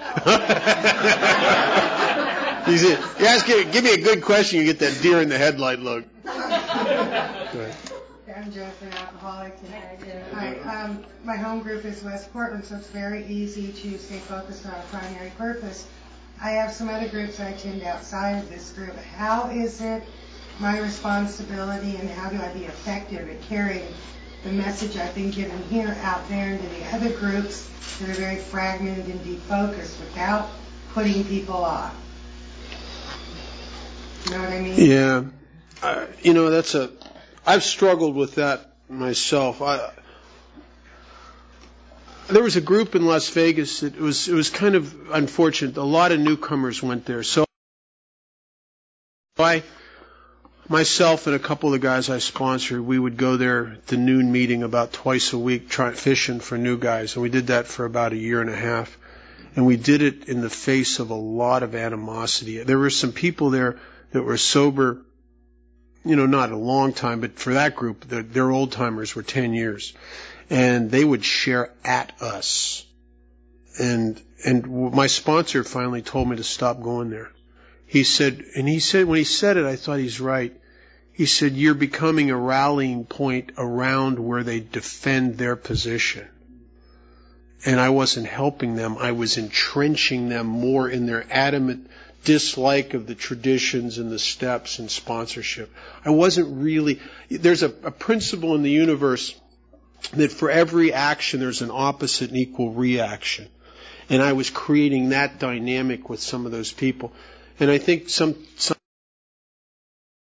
You ask, give me a good question, you get that deer in the headlight look. Go ahead. I'm Jennifer, an alcoholic. My home group is West Portland, so it's very easy to stay focused on a primary purpose. I have some other groups I attend outside of this group. How is it my responsibility, and how do I be effective at carrying the message I've been given here out there into the other groups that are very fragmented and defocused without putting people off? You know what I mean? Yeah. I've struggled with that myself. There was a group in Las Vegas that it was kind of unfortunate. A lot of newcomers went there. So myself and a couple of the guys I sponsored, we would go there at the noon meeting about twice a week fishing for new guys. And we did that for about 1.5 years. And we did it in the face of a lot of animosity. There were some people there that were sober, not a long time, but for that group, their old timers were 10 years. And they would share at us. And my sponsor finally told me to stop going there. He said, when he said it, I thought he's right. He said, you're becoming a rallying point around where they defend their position. And I wasn't helping them. I was entrenching them more in their adamant dislike of the traditions and the steps and sponsorship. I wasn't really, there's a principle in the universe that for every action there's an opposite and equal reaction. And I was creating that dynamic with some of those people. And I think sometimes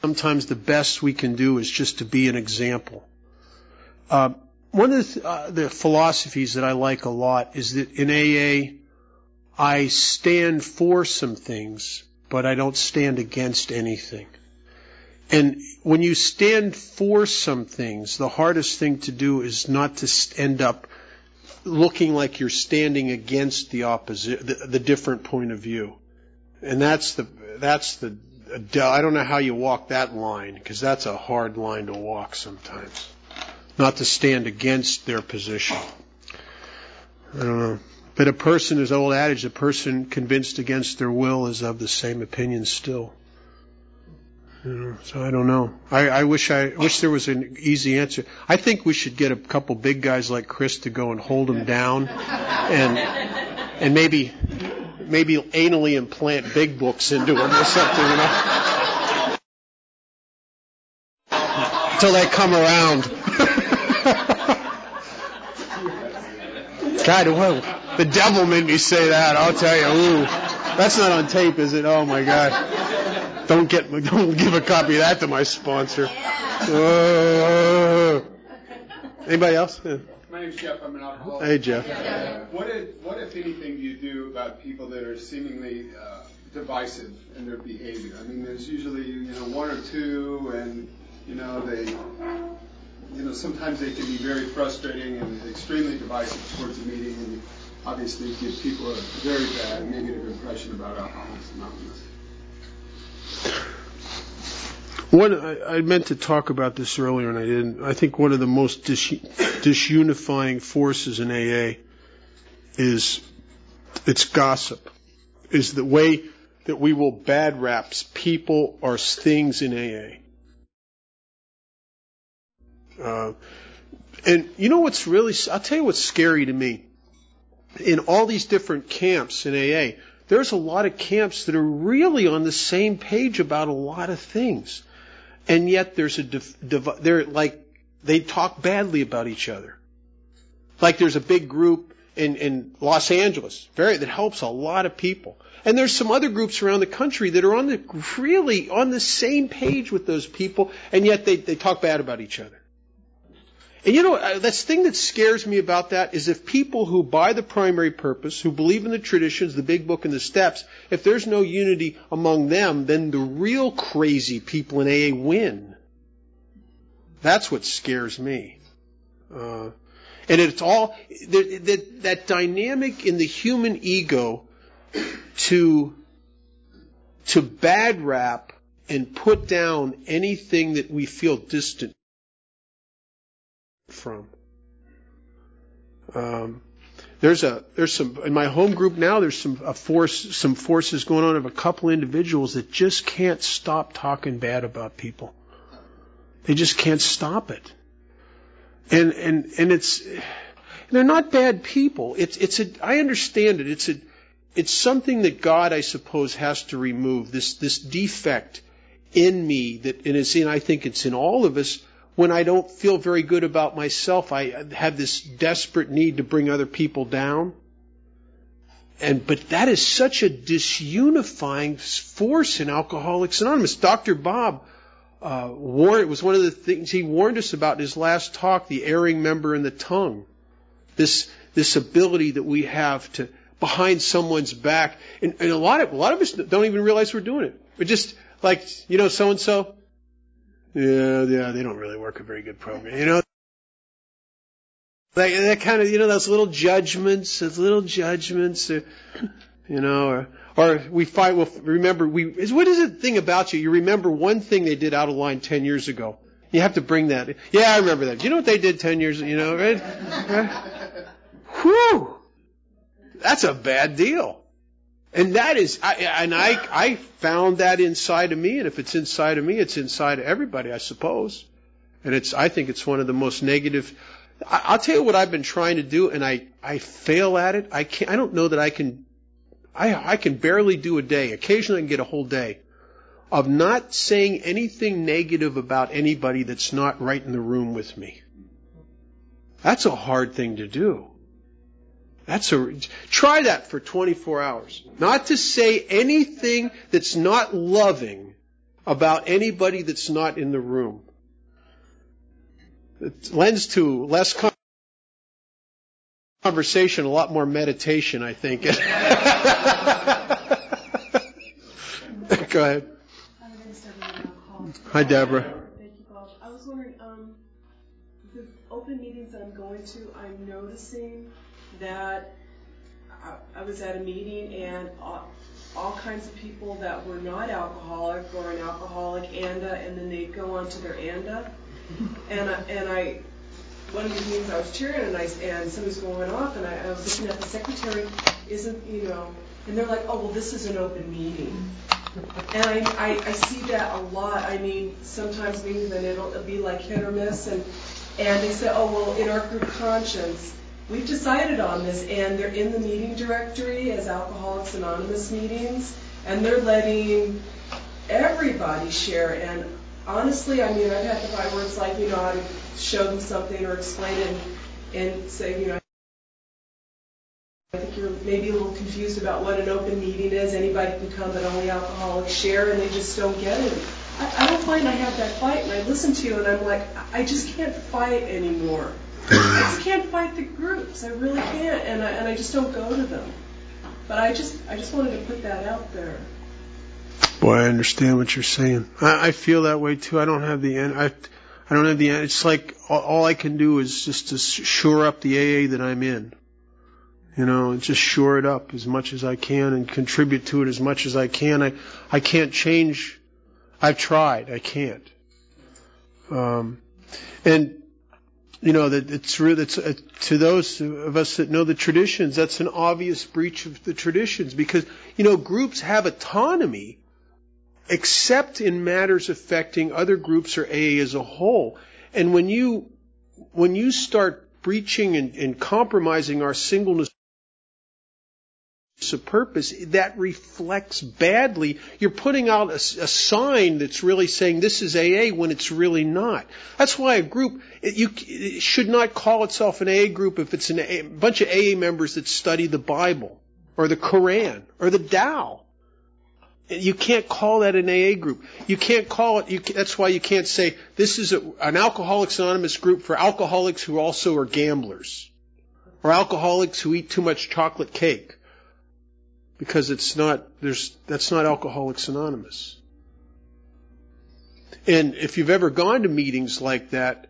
sometimes the best we can do is just to be an example. One of the philosophies that I like a lot is that in AA, I stand for some things, but I don't stand against anything. And when you stand for some things, the hardest thing to do is not to end up looking like you're standing against the opposite, the different point of view. And that's the I don't know how you walk that line, because that's a hard line to walk sometimes. Not to stand against their position. I don't know. But a person, there's an old adage, a person convinced against their will is of the same opinion still. So I don't know. I wish there was an easy answer. I think we should get a couple big guys like Chris to go and hold him down, and maybe anally implant big books into him or something, until they come around. God, whoa. The devil made me say that, I'll tell you. Ooh, that's not on tape, is it? Oh my God. Don't give a copy of that to my sponsor. Anybody else? Yeah. My name's Jeff. I'm an alcoholic. Hey, Jeff. What if anything, do you do about people that are seemingly divisive in their behavior? I mean, there's usually one or two, and sometimes they can be very frustrating and extremely divisive towards the meeting, and obviously give people a very bad negative impression about Alcoholics Anonymous. I meant to talk about this earlier and I didn't. I think one of the most disunifying forces in AA is it's gossip. Is the way that we will bad rap people or things in AA. And you know what's really, I'll tell you what's scary to me. In all these different camps in AA, there's a lot of camps that are really on the same page about a lot of things. And yet there's they talk badly about each other. Like there's a big group in Los Angeles, that helps a lot of people. And there's some other groups around the country that are really on the same page with those people, and yet they talk bad about each other. And the thing that scares me about that is if people who buy the primary purpose, who believe in the traditions, the big book and the steps, if there's no unity among them, then the real crazy people in AA win. That's what scares me. And it's all, that dynamic in the human ego to bad rap and put down anything that we feel distant from. There's some in my home group now. There's some forces going on of a couple individuals that just can't stop talking bad about people. They just can't stop it. And they're not bad people. I understand it. It's something that God, I suppose, has to remove this defect in me I think it's in all of us. When I don't feel very good about myself, I have this desperate need to bring other people down. But that is such a disunifying force in Alcoholics Anonymous. Dr. Bob it was one of the things he warned us about in his last talk, the erring member in the tongue. This ability that we have to behind someone's back, and a lot of us don't even realize we're doing it. We're just like, so and so. Yeah, they don't really work a very good program. That kind of, those little judgments, or we fight, remember, what is the thing about you? You remember one thing they did out of line 10 years ago. You have to bring that. Yeah, I remember that. Do you know what they did 10 years ago, right? Whew! That's a bad deal. And that is, I found that inside of me, and if it's inside of me, it's inside of everybody, I suppose. And I think it's one of the most negative. I'll tell you what I've been trying to do, and I fail at it. I don't know that I can barely do a day. Occasionally I can get a whole day of not saying anything negative about anybody that's not right in the room with me. That's a hard thing to do. Try that for 24 hours. Not to say anything that's not loving about anybody that's not in the room. It lends to less conversation, a lot more meditation, I think. Go ahead. Hi, Deborah. Thank you, Bob. I was wondering, the open meetings I'm going to, I'm noticing that I was at a meeting and all kinds of people that were not alcoholic or an alcoholic ANDA, and then they'd go on to their ANDA. And I one of the meetings I was chairing, and somebody's going off, and I was looking at the secretary, and they're like, oh, well, this is an open meeting. And I see that a lot. I mean, sometimes meetings, and it'll be like hit or miss, and they say, oh, well, in our group Conscience, we've decided on this, and they're in the meeting directory as Alcoholics Anonymous meetings, and they're letting everybody share. And honestly, I mean, I've had the fight where it's like, I show them something or explain it and say, I think you're maybe a little confused about what an open meeting is. Anybody can come, but only alcoholics share, and they just don't get it. I don't find I have that fight, and I listen to you, and I'm like, I just can't fight anymore. I just can't fight the groups. I really can't, and I just don't go to them. But I just wanted to put that out there. Boy, I understand what you're saying. I feel that way too. I don't have the end. I don't have the end. It's like all I can do is just to shore up the AA that I'm in. And just shore it up as much as I can and contribute to it as much as I can. I can't change. I've tried. I can't. That it's really, to those of us that know the traditions, that's an obvious breach of the traditions, because, groups have autonomy except in matters affecting other groups or AA as a whole. And when you start breaching and compromising our singleness of purpose, that reflects badly. You're putting out a sign that's really saying this is AA when it's really not. That's why a group, it should not call itself an AA group if it's a bunch of AA members that study the Bible or the Quran or the Tao. You can't call that an AA group. You can't call it, that's why you can't say this is an Alcoholics Anonymous group for alcoholics who also are gamblers or alcoholics who eat too much chocolate cake. Because that's not Alcoholics Anonymous. And if you've ever gone to meetings like that,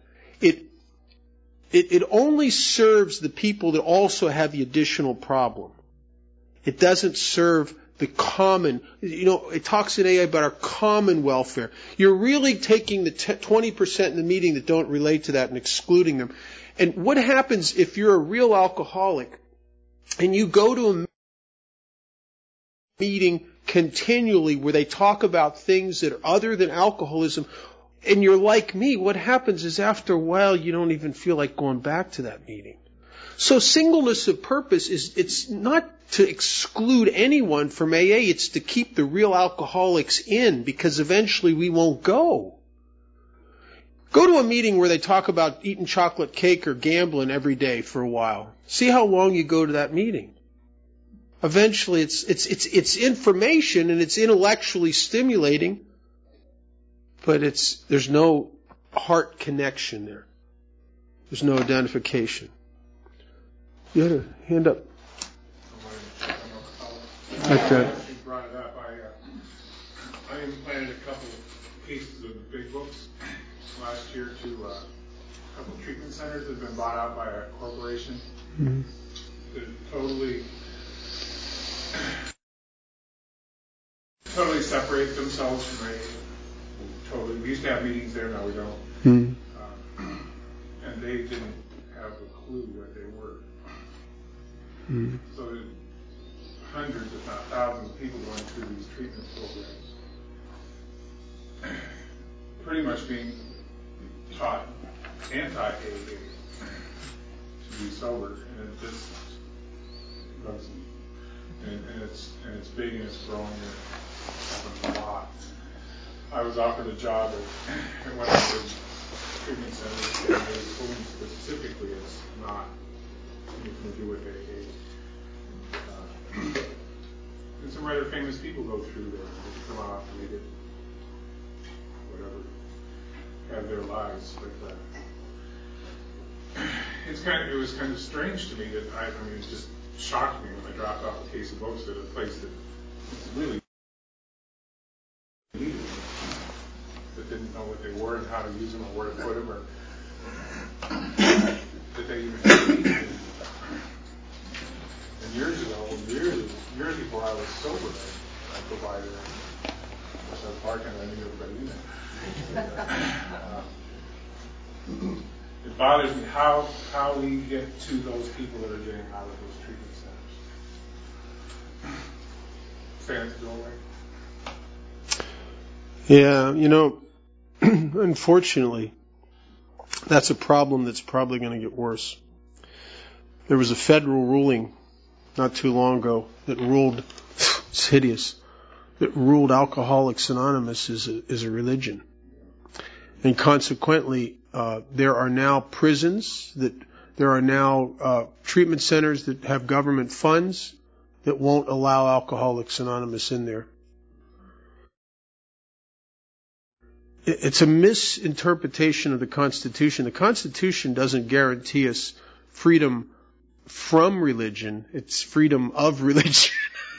it only serves the people that also have the additional problem. It doesn't serve the common, it talks in AA about our common welfare. You're really taking the 20% in the meeting that don't relate to that and excluding them. And what happens if you're a real alcoholic and you go to a meeting continually where they talk about things that are other than alcoholism, and you're like me, what happens is after a while you don't even feel like going back to that meeting. So singleness of purpose it's not to exclude anyone from AA, it's to keep the real alcoholics in, because eventually we won't go. Go to a meeting where they talk about eating chocolate cake or gambling every day for a while. See how long you go to that meeting. Eventually, it's information and it's intellectually stimulating, but there's no heart connection there. There's no identification. You had a hand up. Okay. You brought it up. I implanted a couple pieces of the big books last year to a couple of treatment centers that have been bought out by a corporation. Mm-hmm. That totally separate themselves from AA. We used to have meetings there, now we don't. Mm-hmm. And they didn't have a clue what they were. Mm-hmm. So hundreds, if not thousands, of people going through these treatment programs, pretty much being taught anti-AA to be sober, and it just bugs me. And it's big and it's growing and it happens a lot. I was offered a job at one of the treatment centers, and they told me specifically it's not anything to do with AA. And some rather famous people go through there. They come off and they get have their lives. But it was kind of strange to me that it just shocked me when I dropped off a case of books at a place that really needed them, that didn't know what they were and how to use them or where to put them, or that they even needed them. And years before I was sober, I'd go by there. I was barking, I knew everybody in there. It bothers me how we get to those people that are getting out of those treatment centers. Fans go away. Yeah, unfortunately, that's a problem that's probably going to get worse. There was a federal ruling not too long ago that ruled, it's hideous, that ruled Alcoholics Anonymous is a religion. And consequently, there are now prisons, there are now treatment centers that have government funds that won't allow Alcoholics Anonymous in there. It's a misinterpretation of the Constitution. The Constitution doesn't guarantee us freedom from religion. It's freedom of religion.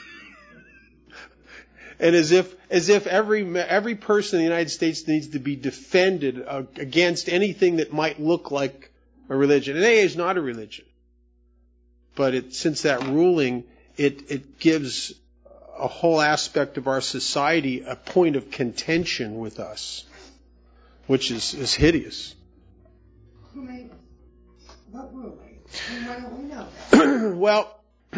And as if every person in the United States needs to be defended against anything that might look like a religion. And AA is not a religion. But since that ruling, it gives a whole aspect of our society a point of contention with us, which is hideous. Who made it? What ruling? And why don't we know that? Well,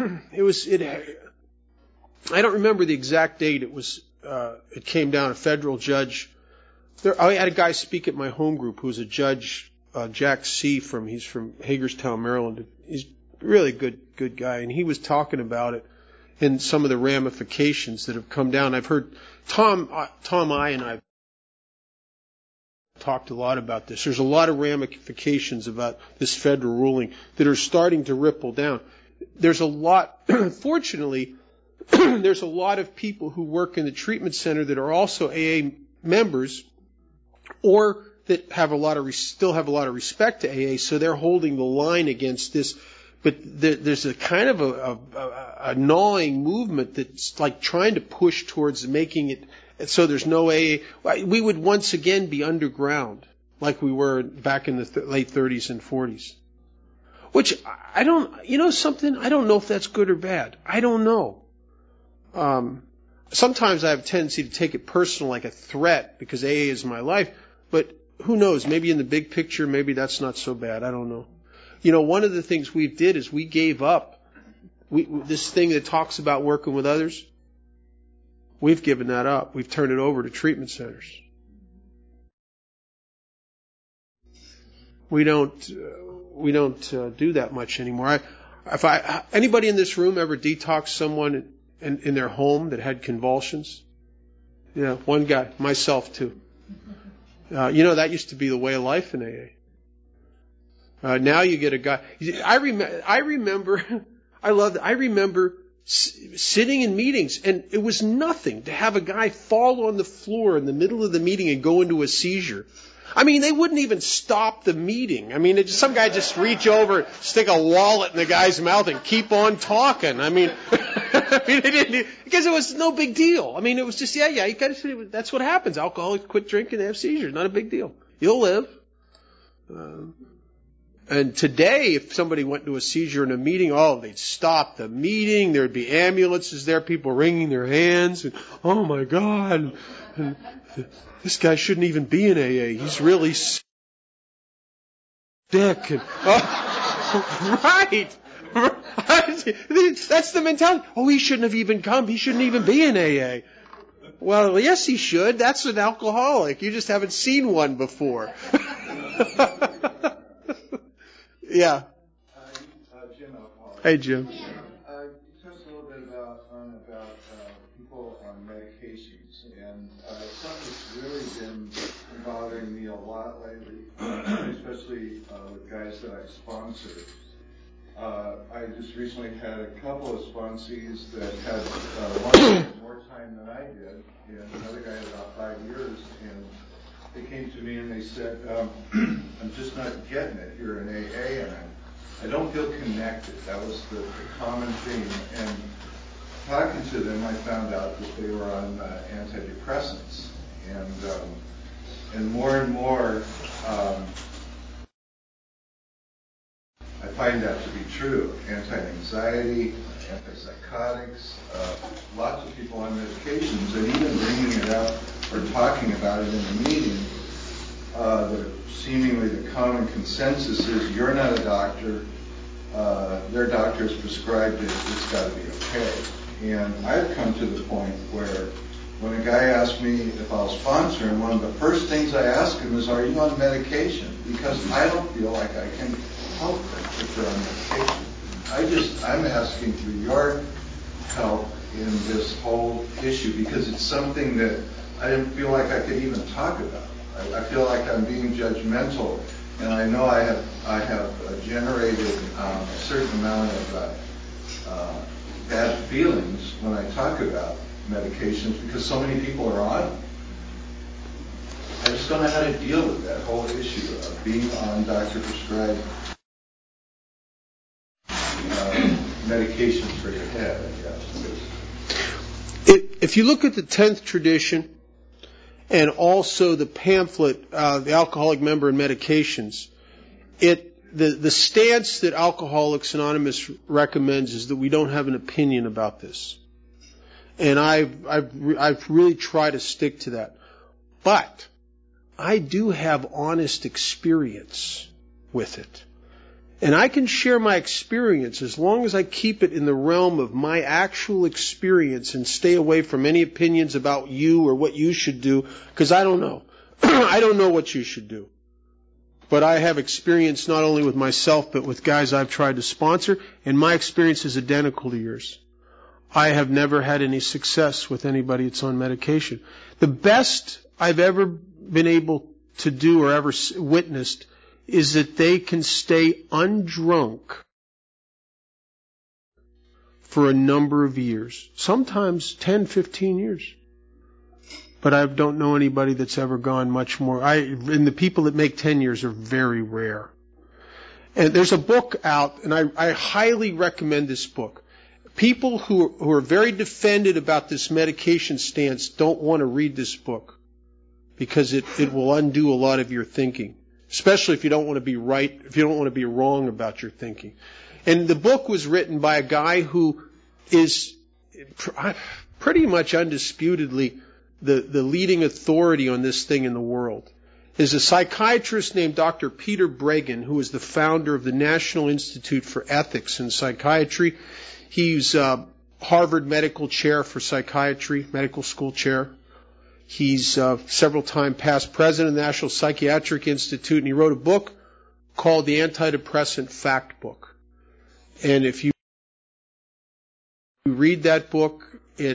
I don't remember the exact date. It came down, a federal judge. I had a guy speak at my home group who's a judge, Jack C. He's from Hagerstown, Maryland. He's a really good guy, and he was talking about it and some of the ramifications that have come down. I've heard Tom I and I've talked a lot about this. There's a lot of ramifications about this federal ruling that are starting to ripple down. There's a lot, fortunately, there's a lot of people who work in the treatment center that are also AA members, or that still have a lot of respect to AA, so they're holding the line against this. But there's a kind of a gnawing movement that's like trying to push towards making it so there's no AA. We would once again be underground, like we were back in the late 30s and 40s. Which I don't know if that's good or bad. I don't know. Sometimes I have a tendency to take it personal, like a threat, because AA is my life. But who knows? Maybe in the big picture, maybe that's not so bad. I don't know. One of the things we did is we gave up this thing that talks about working with others. We've given that up. We've turned it over to treatment centers. We don't do that much anymore. Anybody in this room ever detoxed someone in their home that had convulsions? Yeah, one guy, myself too. That used to be the way of life in AA. Now you get a guy. I remember sitting in meetings, and it was nothing to have a guy fall on the floor in the middle of the meeting and go into a seizure. They wouldn't even stop the meeting. Some guy just reach over, stick a wallet in the guy's mouth and keep on talking. They didn't, because it was no big deal. It was just, you gotta, that's what happens. Alcoholics quit drinking, they have seizures. Not a big deal. You'll live. And today, if somebody went to a seizure in a meeting, they'd stop the meeting. There'd be ambulances there, people wringing their hands. And, oh my God. And this guy shouldn't even be in AA. He's really sick. And, right. That's the mentality. He shouldn't have even come. He shouldn't even be in AA. Well, yes, he should. That's an alcoholic. You just haven't seen one before. Yeah. Jim Alcoholic. Hey, Jim. You talked a little bit about people on medications, and something that's really been bothering me a lot lately, especially with guys that I sponsor. I just recently had a couple of sponsees that had one had more time than I did, and another guy had about 5 years, and they came to me and they said, I'm just not getting it here in AA, and I don't feel connected. That was the common theme. And talking to them, I found out that they were on antidepressants. And more, I find that to be true. Anti-anxiety, antipsychotics, lots of people on medications, and even bringing it up or talking about it in a meeting, seemingly the common consensus is you're not a doctor, their doctor has prescribed it, it's got to be okay. And I've come to the point where when a guy asks me if I'll sponsor him, one of the first things I ask him is, are you on medication? Because I don't feel like I can help them if they're on medication. I'm asking for your help in this whole issue because it's something that I didn't feel like I could even talk about. I feel like I'm being judgmental, and I know I have generated a certain amount of bad feelings when I talk about medications because so many people are on them. I just don't know how to deal with that whole issue of being on doctor-prescribed medications for your head, I guess. If you look at the 10th tradition and also the pamphlet, The Alcoholic Member and Medications, the stance that Alcoholics Anonymous recommends is that we don't have an opinion about this. And I've really tried to stick to that. But I do have honest experience with it. And I can share my experience as long as I keep it in the realm of my actual experience and stay away from any opinions about you or what you should do, because I don't know. I don't know what you should do. But I have experience not only with myself, but with guys I've tried to sponsor, and my experience is identical to yours. I have never had any success with anybody that's on medication. The best I've ever been able to do or ever witnessed is that they can stay undrunk for a number of years, sometimes 10, 15 years. But I don't know anybody that's ever gone much more. And the people that make 10 years are very rare. And there's a book out, and I highly recommend this book. People who are very defended about this medication stance don't want to read this book because it will undo a lot of your thinking, especially if you don't want to be right, if you don't want to be wrong about your thinking. And the book was written by a guy who is pretty much undisputedly the leading authority on this thing in the world. Is a psychiatrist named Dr. Peter Breggin, who is the founder of the National Institute for Ethics in Psychiatry. He's Harvard Medical Chair for Psychiatry, medical school chair. He's several time past president of the National Psychiatric Institute, and he wrote a book called The Antidepressant Fact Book. And if you read that book,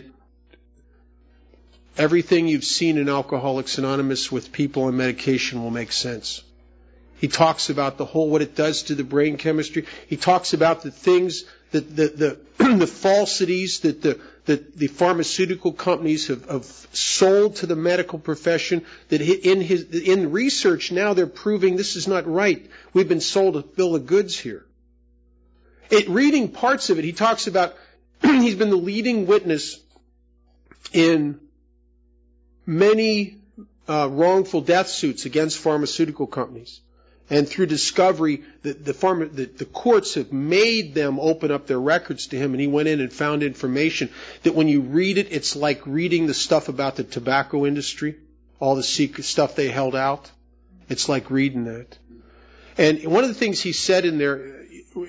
everything you've seen in Alcoholics Anonymous with people on medication will make sense. He talks about what it does to the brain chemistry. He talks about the things that the falsities that the pharmaceutical companies have sold to the medical profession. That in research now they're proving this is not right. We've been sold a bill of goods here. Reading parts of it, he talks about he's been the leading witness in many wrongful death suits against pharmaceutical companies. And through discovery, the courts have made them open up their records to him, and he went in and found information that when you read it, it's like reading the stuff about the tobacco industry, all the secret stuff they held out. It's like reading that. And one of the things he said in there,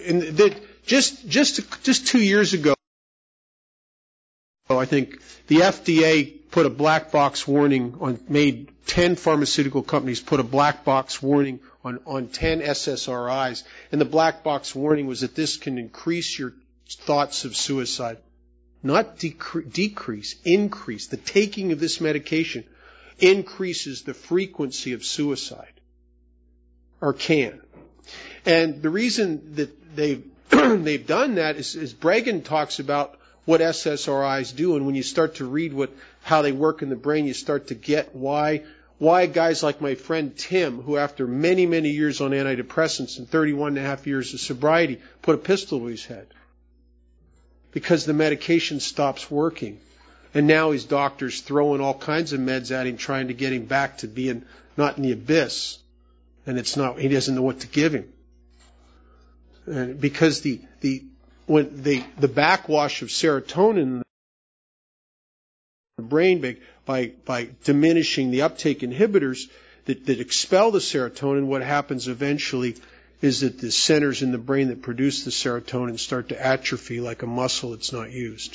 just 2 years ago, I think the FDA put a black box warning made 10 pharmaceutical companies put a black box warning on 10 SSRIs. And the black box warning was that this can increase your thoughts of suicide. Not decrease, increase. The taking of this medication increases the frequency of suicide. Or can. And the reason that they've done that is Breggin talks about what SSRIs do, and when you start to read how they work in the brain, you start to get why why guys like my friend Tim, who after many, many years on antidepressants and 31 and a half years of sobriety, put a pistol to his head. Because the medication stops working. And now his doctor's throwing all kinds of meds at him, trying to get him back to being not in the abyss. And it's not, he doesn't know what to give him. And because the backwash of serotonin in the brain by diminishing the uptake inhibitors that expel the serotonin, what happens eventually is that the centers in the brain that produce the serotonin start to atrophy like a muscle that's not used.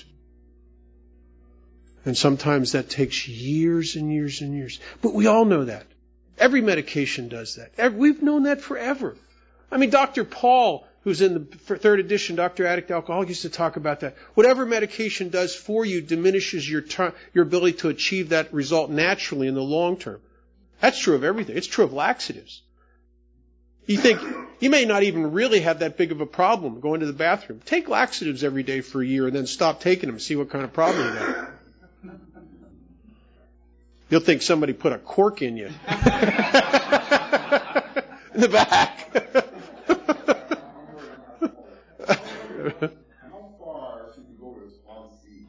And sometimes that takes years and years and years. But we all know that. Every medication does that. We've known that forever. I mean, Dr. Paul, who's in the third edition, Dr. Addict Alcoholic, used to talk about that. Whatever medication does for you diminishes your ability to achieve that result naturally in the long term. That's true of everything. It's true of laxatives. You think, you may not even really have that big of a problem going to the bathroom. Take laxatives every day for a year and then stop taking them and see what kind of problem you have. You'll think somebody put a cork in you. In the back. How far should you go with response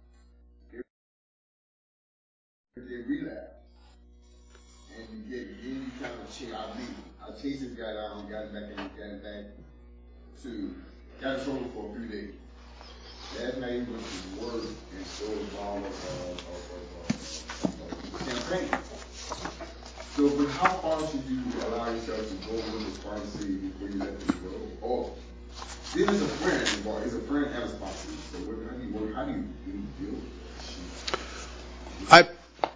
if they relapse and you get then you kind of chase, I chased this guy down, got him back to got his home for a few days. Last night he went to work and stole a bottle of champagne. So, but how far should you allow yourself to go with responsibility before you let them go? Or this is a friend involved. It's a friend and a sponsor. So how do you deal with that?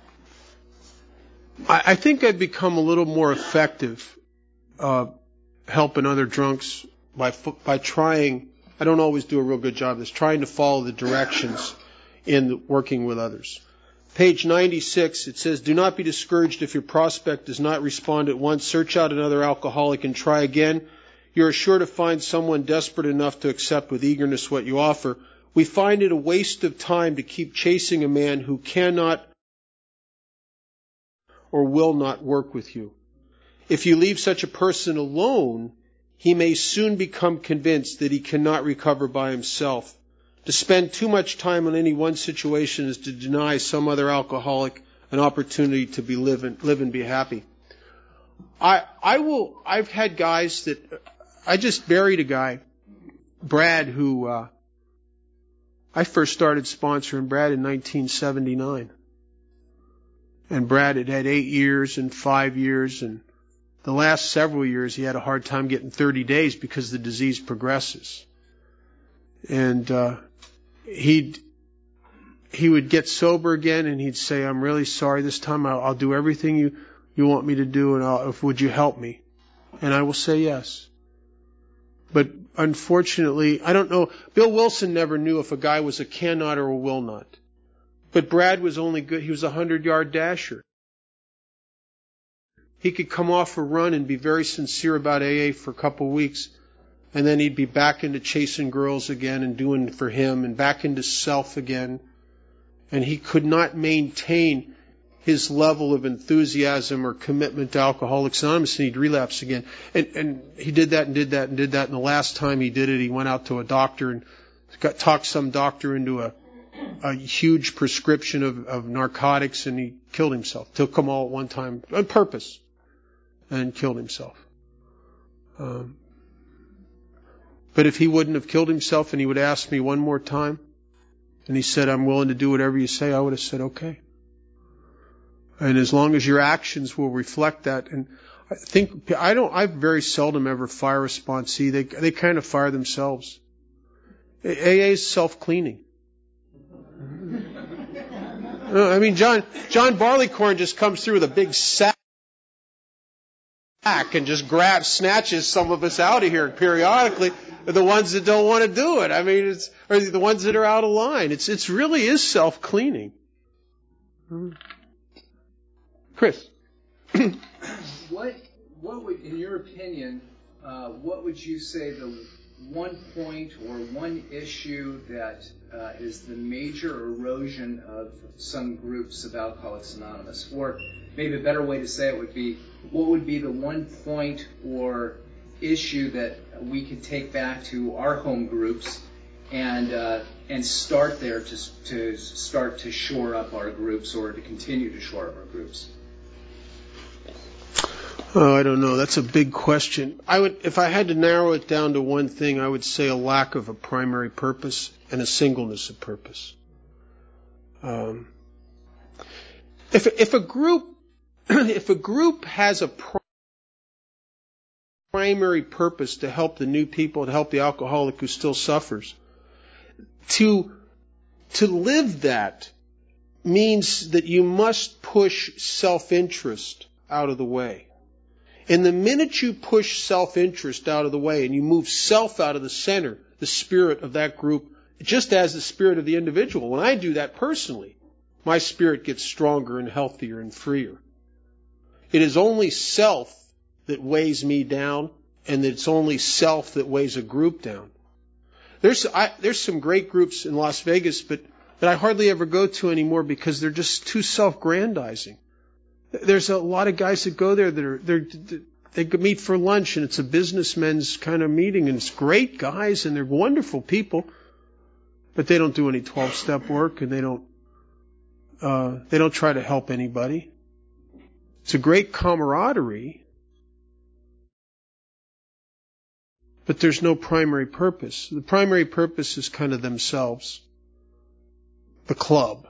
I think I've become a little more effective helping other drunks by trying. I don't always do a real good job of this, trying to follow the directions in working with others. Page 96, it says, do not be discouraged if your prospect does not respond at once. Search out another alcoholic and try again. You are sure to find someone desperate enough to accept with eagerness what you offer. We find it a waste of time to keep chasing a man who cannot or will not work with you. If you leave such a person alone, he may soon become convinced that he cannot recover by himself. To spend too much time on any one situation is to deny some other alcoholic an opportunity to live and be happy. I've had guys that, I just buried a guy, Brad, who, I first started sponsoring Brad in 1979. And Brad had 8 years and 5 years, and the last several years he had a hard time getting 30 days because the disease progresses. And he would get sober again and he'd say, I'm really sorry this time. I'll do everything you want me to do, and would you help me? And I will say yes. But unfortunately, I don't know. Bill Wilson never knew if a guy was a cannot or a will not. But Brad was only good. He was a 100-yard dasher. He could come off a run and be very sincere about AA for a couple of weeks, and then he'd be back into chasing girls again and doing for him and back into self again. And he could not maintain his level of enthusiasm or commitment to Alcoholics Anonymous, and he'd relapse again. And he did that and did that and did that, and the last time he did it, he went out to a doctor and talked some doctor into a huge prescription of narcotics, and he killed himself. Took them all at one time on purpose and killed himself. But if he wouldn't have killed himself and he would ask me one more time and he said, I'm willing to do whatever you say, I would have said, okay. And as long as your actions will reflect that, and I very seldom ever fire a sponsee. They kind of fire themselves. AA is self-cleaning. I mean, John Barleycorn just comes through with a big sack and just snatches some of us out of here periodically. The ones that don't want to do it. I mean, or the ones that are out of line. It's really is self-cleaning. Chris. What would, in your opinion, what would you say the one point or one issue that is the major erosion of some groups of Alcoholics Anonymous? Or maybe a better way to say it would be, what would be the one point or issue that we could take back to our home groups and start there to start to shore up our groups, or to continue to shore up our groups? Oh, I don't know. That's a big question. If I had to narrow it down to one thing, I would say a lack of a primary purpose and a singleness of purpose. If a group has a primary purpose to help the new people, to help the alcoholic who still suffers, to live that means that you must push self-interest out of the way. And the minute you push self-interest out of the way and you move self out of the center, the spirit of that group, just as the spirit of the individual, when I do that personally, my spirit gets stronger and healthier and freer. It is only self that weighs me down, and it's only self that weighs a group down. There's some great groups in Las Vegas, but that I hardly ever go to anymore because they're just too self-grandizing. There's a lot of guys that go there they meet for lunch, and it's a businessmen's kind of meeting, and it's great guys, and they're wonderful people, but they don't do any 12-step work, and they don't try to help anybody. It's a great camaraderie, but there's no primary purpose. The primary purpose is kind of themselves. The club.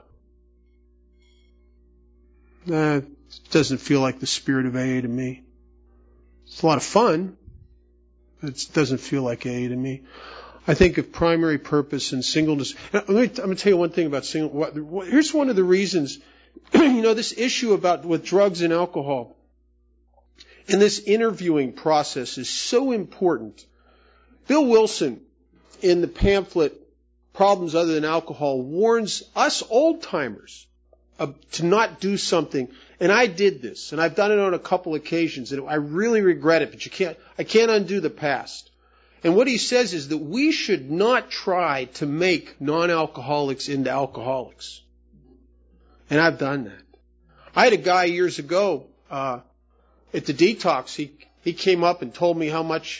It doesn't feel like the spirit of AA to me. It's a lot of fun, but it doesn't feel like AA to me. I think of primary purpose and singleness. I'm going to tell you one thing about single. Here's one of the reasons, this issue with drugs and alcohol. And this interviewing process is so important. Bill Wilson, in the pamphlet Problems Other Than Alcohol, warns us old-timers to not do something. And I did this, and I've done it on a couple occasions, and I really regret it, but I can't undo the past. And what he says is that we should not try to make non-alcoholics into alcoholics. And I've done that. I had a guy years ago at the detox. He came up and told me how much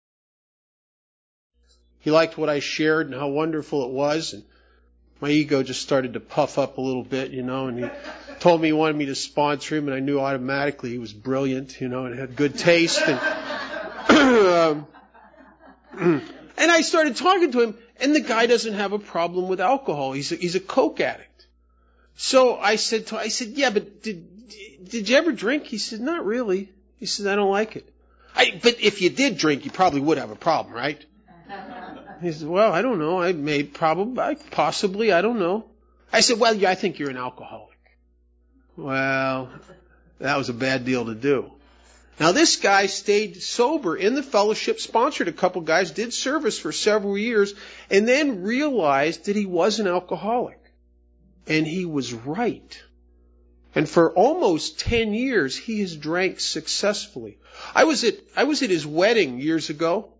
he liked what I shared and how wonderful it was. And my ego just started to puff up a little bit, and he told me he wanted me to sponsor him, and I knew automatically he was brilliant, and had good taste. And and I started talking to him, and the guy doesn't have a problem with alcohol. He's a coke addict. So I said, yeah, but did you ever drink? He said, not really. He said, I don't like it. But if you did drink, you probably would have a problem, right? He said, well, I don't know. Possibly, I don't know. I said, well, yeah, I think you're an alcoholic. Well, that was a bad deal to do. Now, this guy stayed sober in the fellowship, sponsored a couple guys, did service for several years, and then realized that he was an alcoholic. And he was right. And for almost 10 years, he has drank successfully. I was at his wedding years ago.